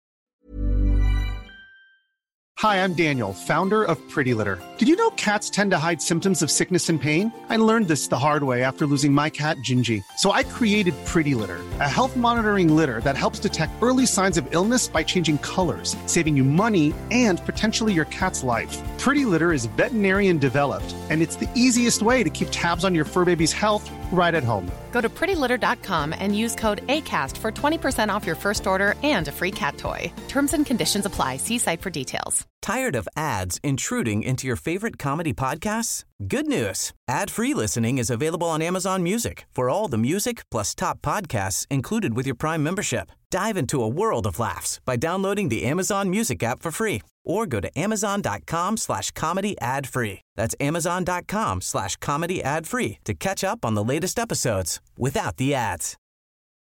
Hi, I'm Daniel, founder of Pretty Litter. Did you know cats tend to hide symptoms of sickness and pain? I learned this the hard way after losing my cat, Gingy. So I created Pretty Litter, a health monitoring litter that helps detect early signs of illness by changing colors, saving you money and potentially your cat's life. Pretty Litter is veterinarian developed, and it's the easiest way to keep tabs on your fur baby's health right at home. Go to prettylitter.com and use code ACAST for 20% off your first order and a free cat toy. Terms and conditions apply. See site for details. Tired of ads intruding into your favorite comedy podcasts? Good news. Ad-free listening is available on Amazon Music for all the music plus top podcasts included with your Prime membership. Dive into a world of laughs by downloading the Amazon Music app for free or go to amazon.com/comedy ad-free. That's amazon.com/comedy ad-free to catch up on the latest episodes without the ads.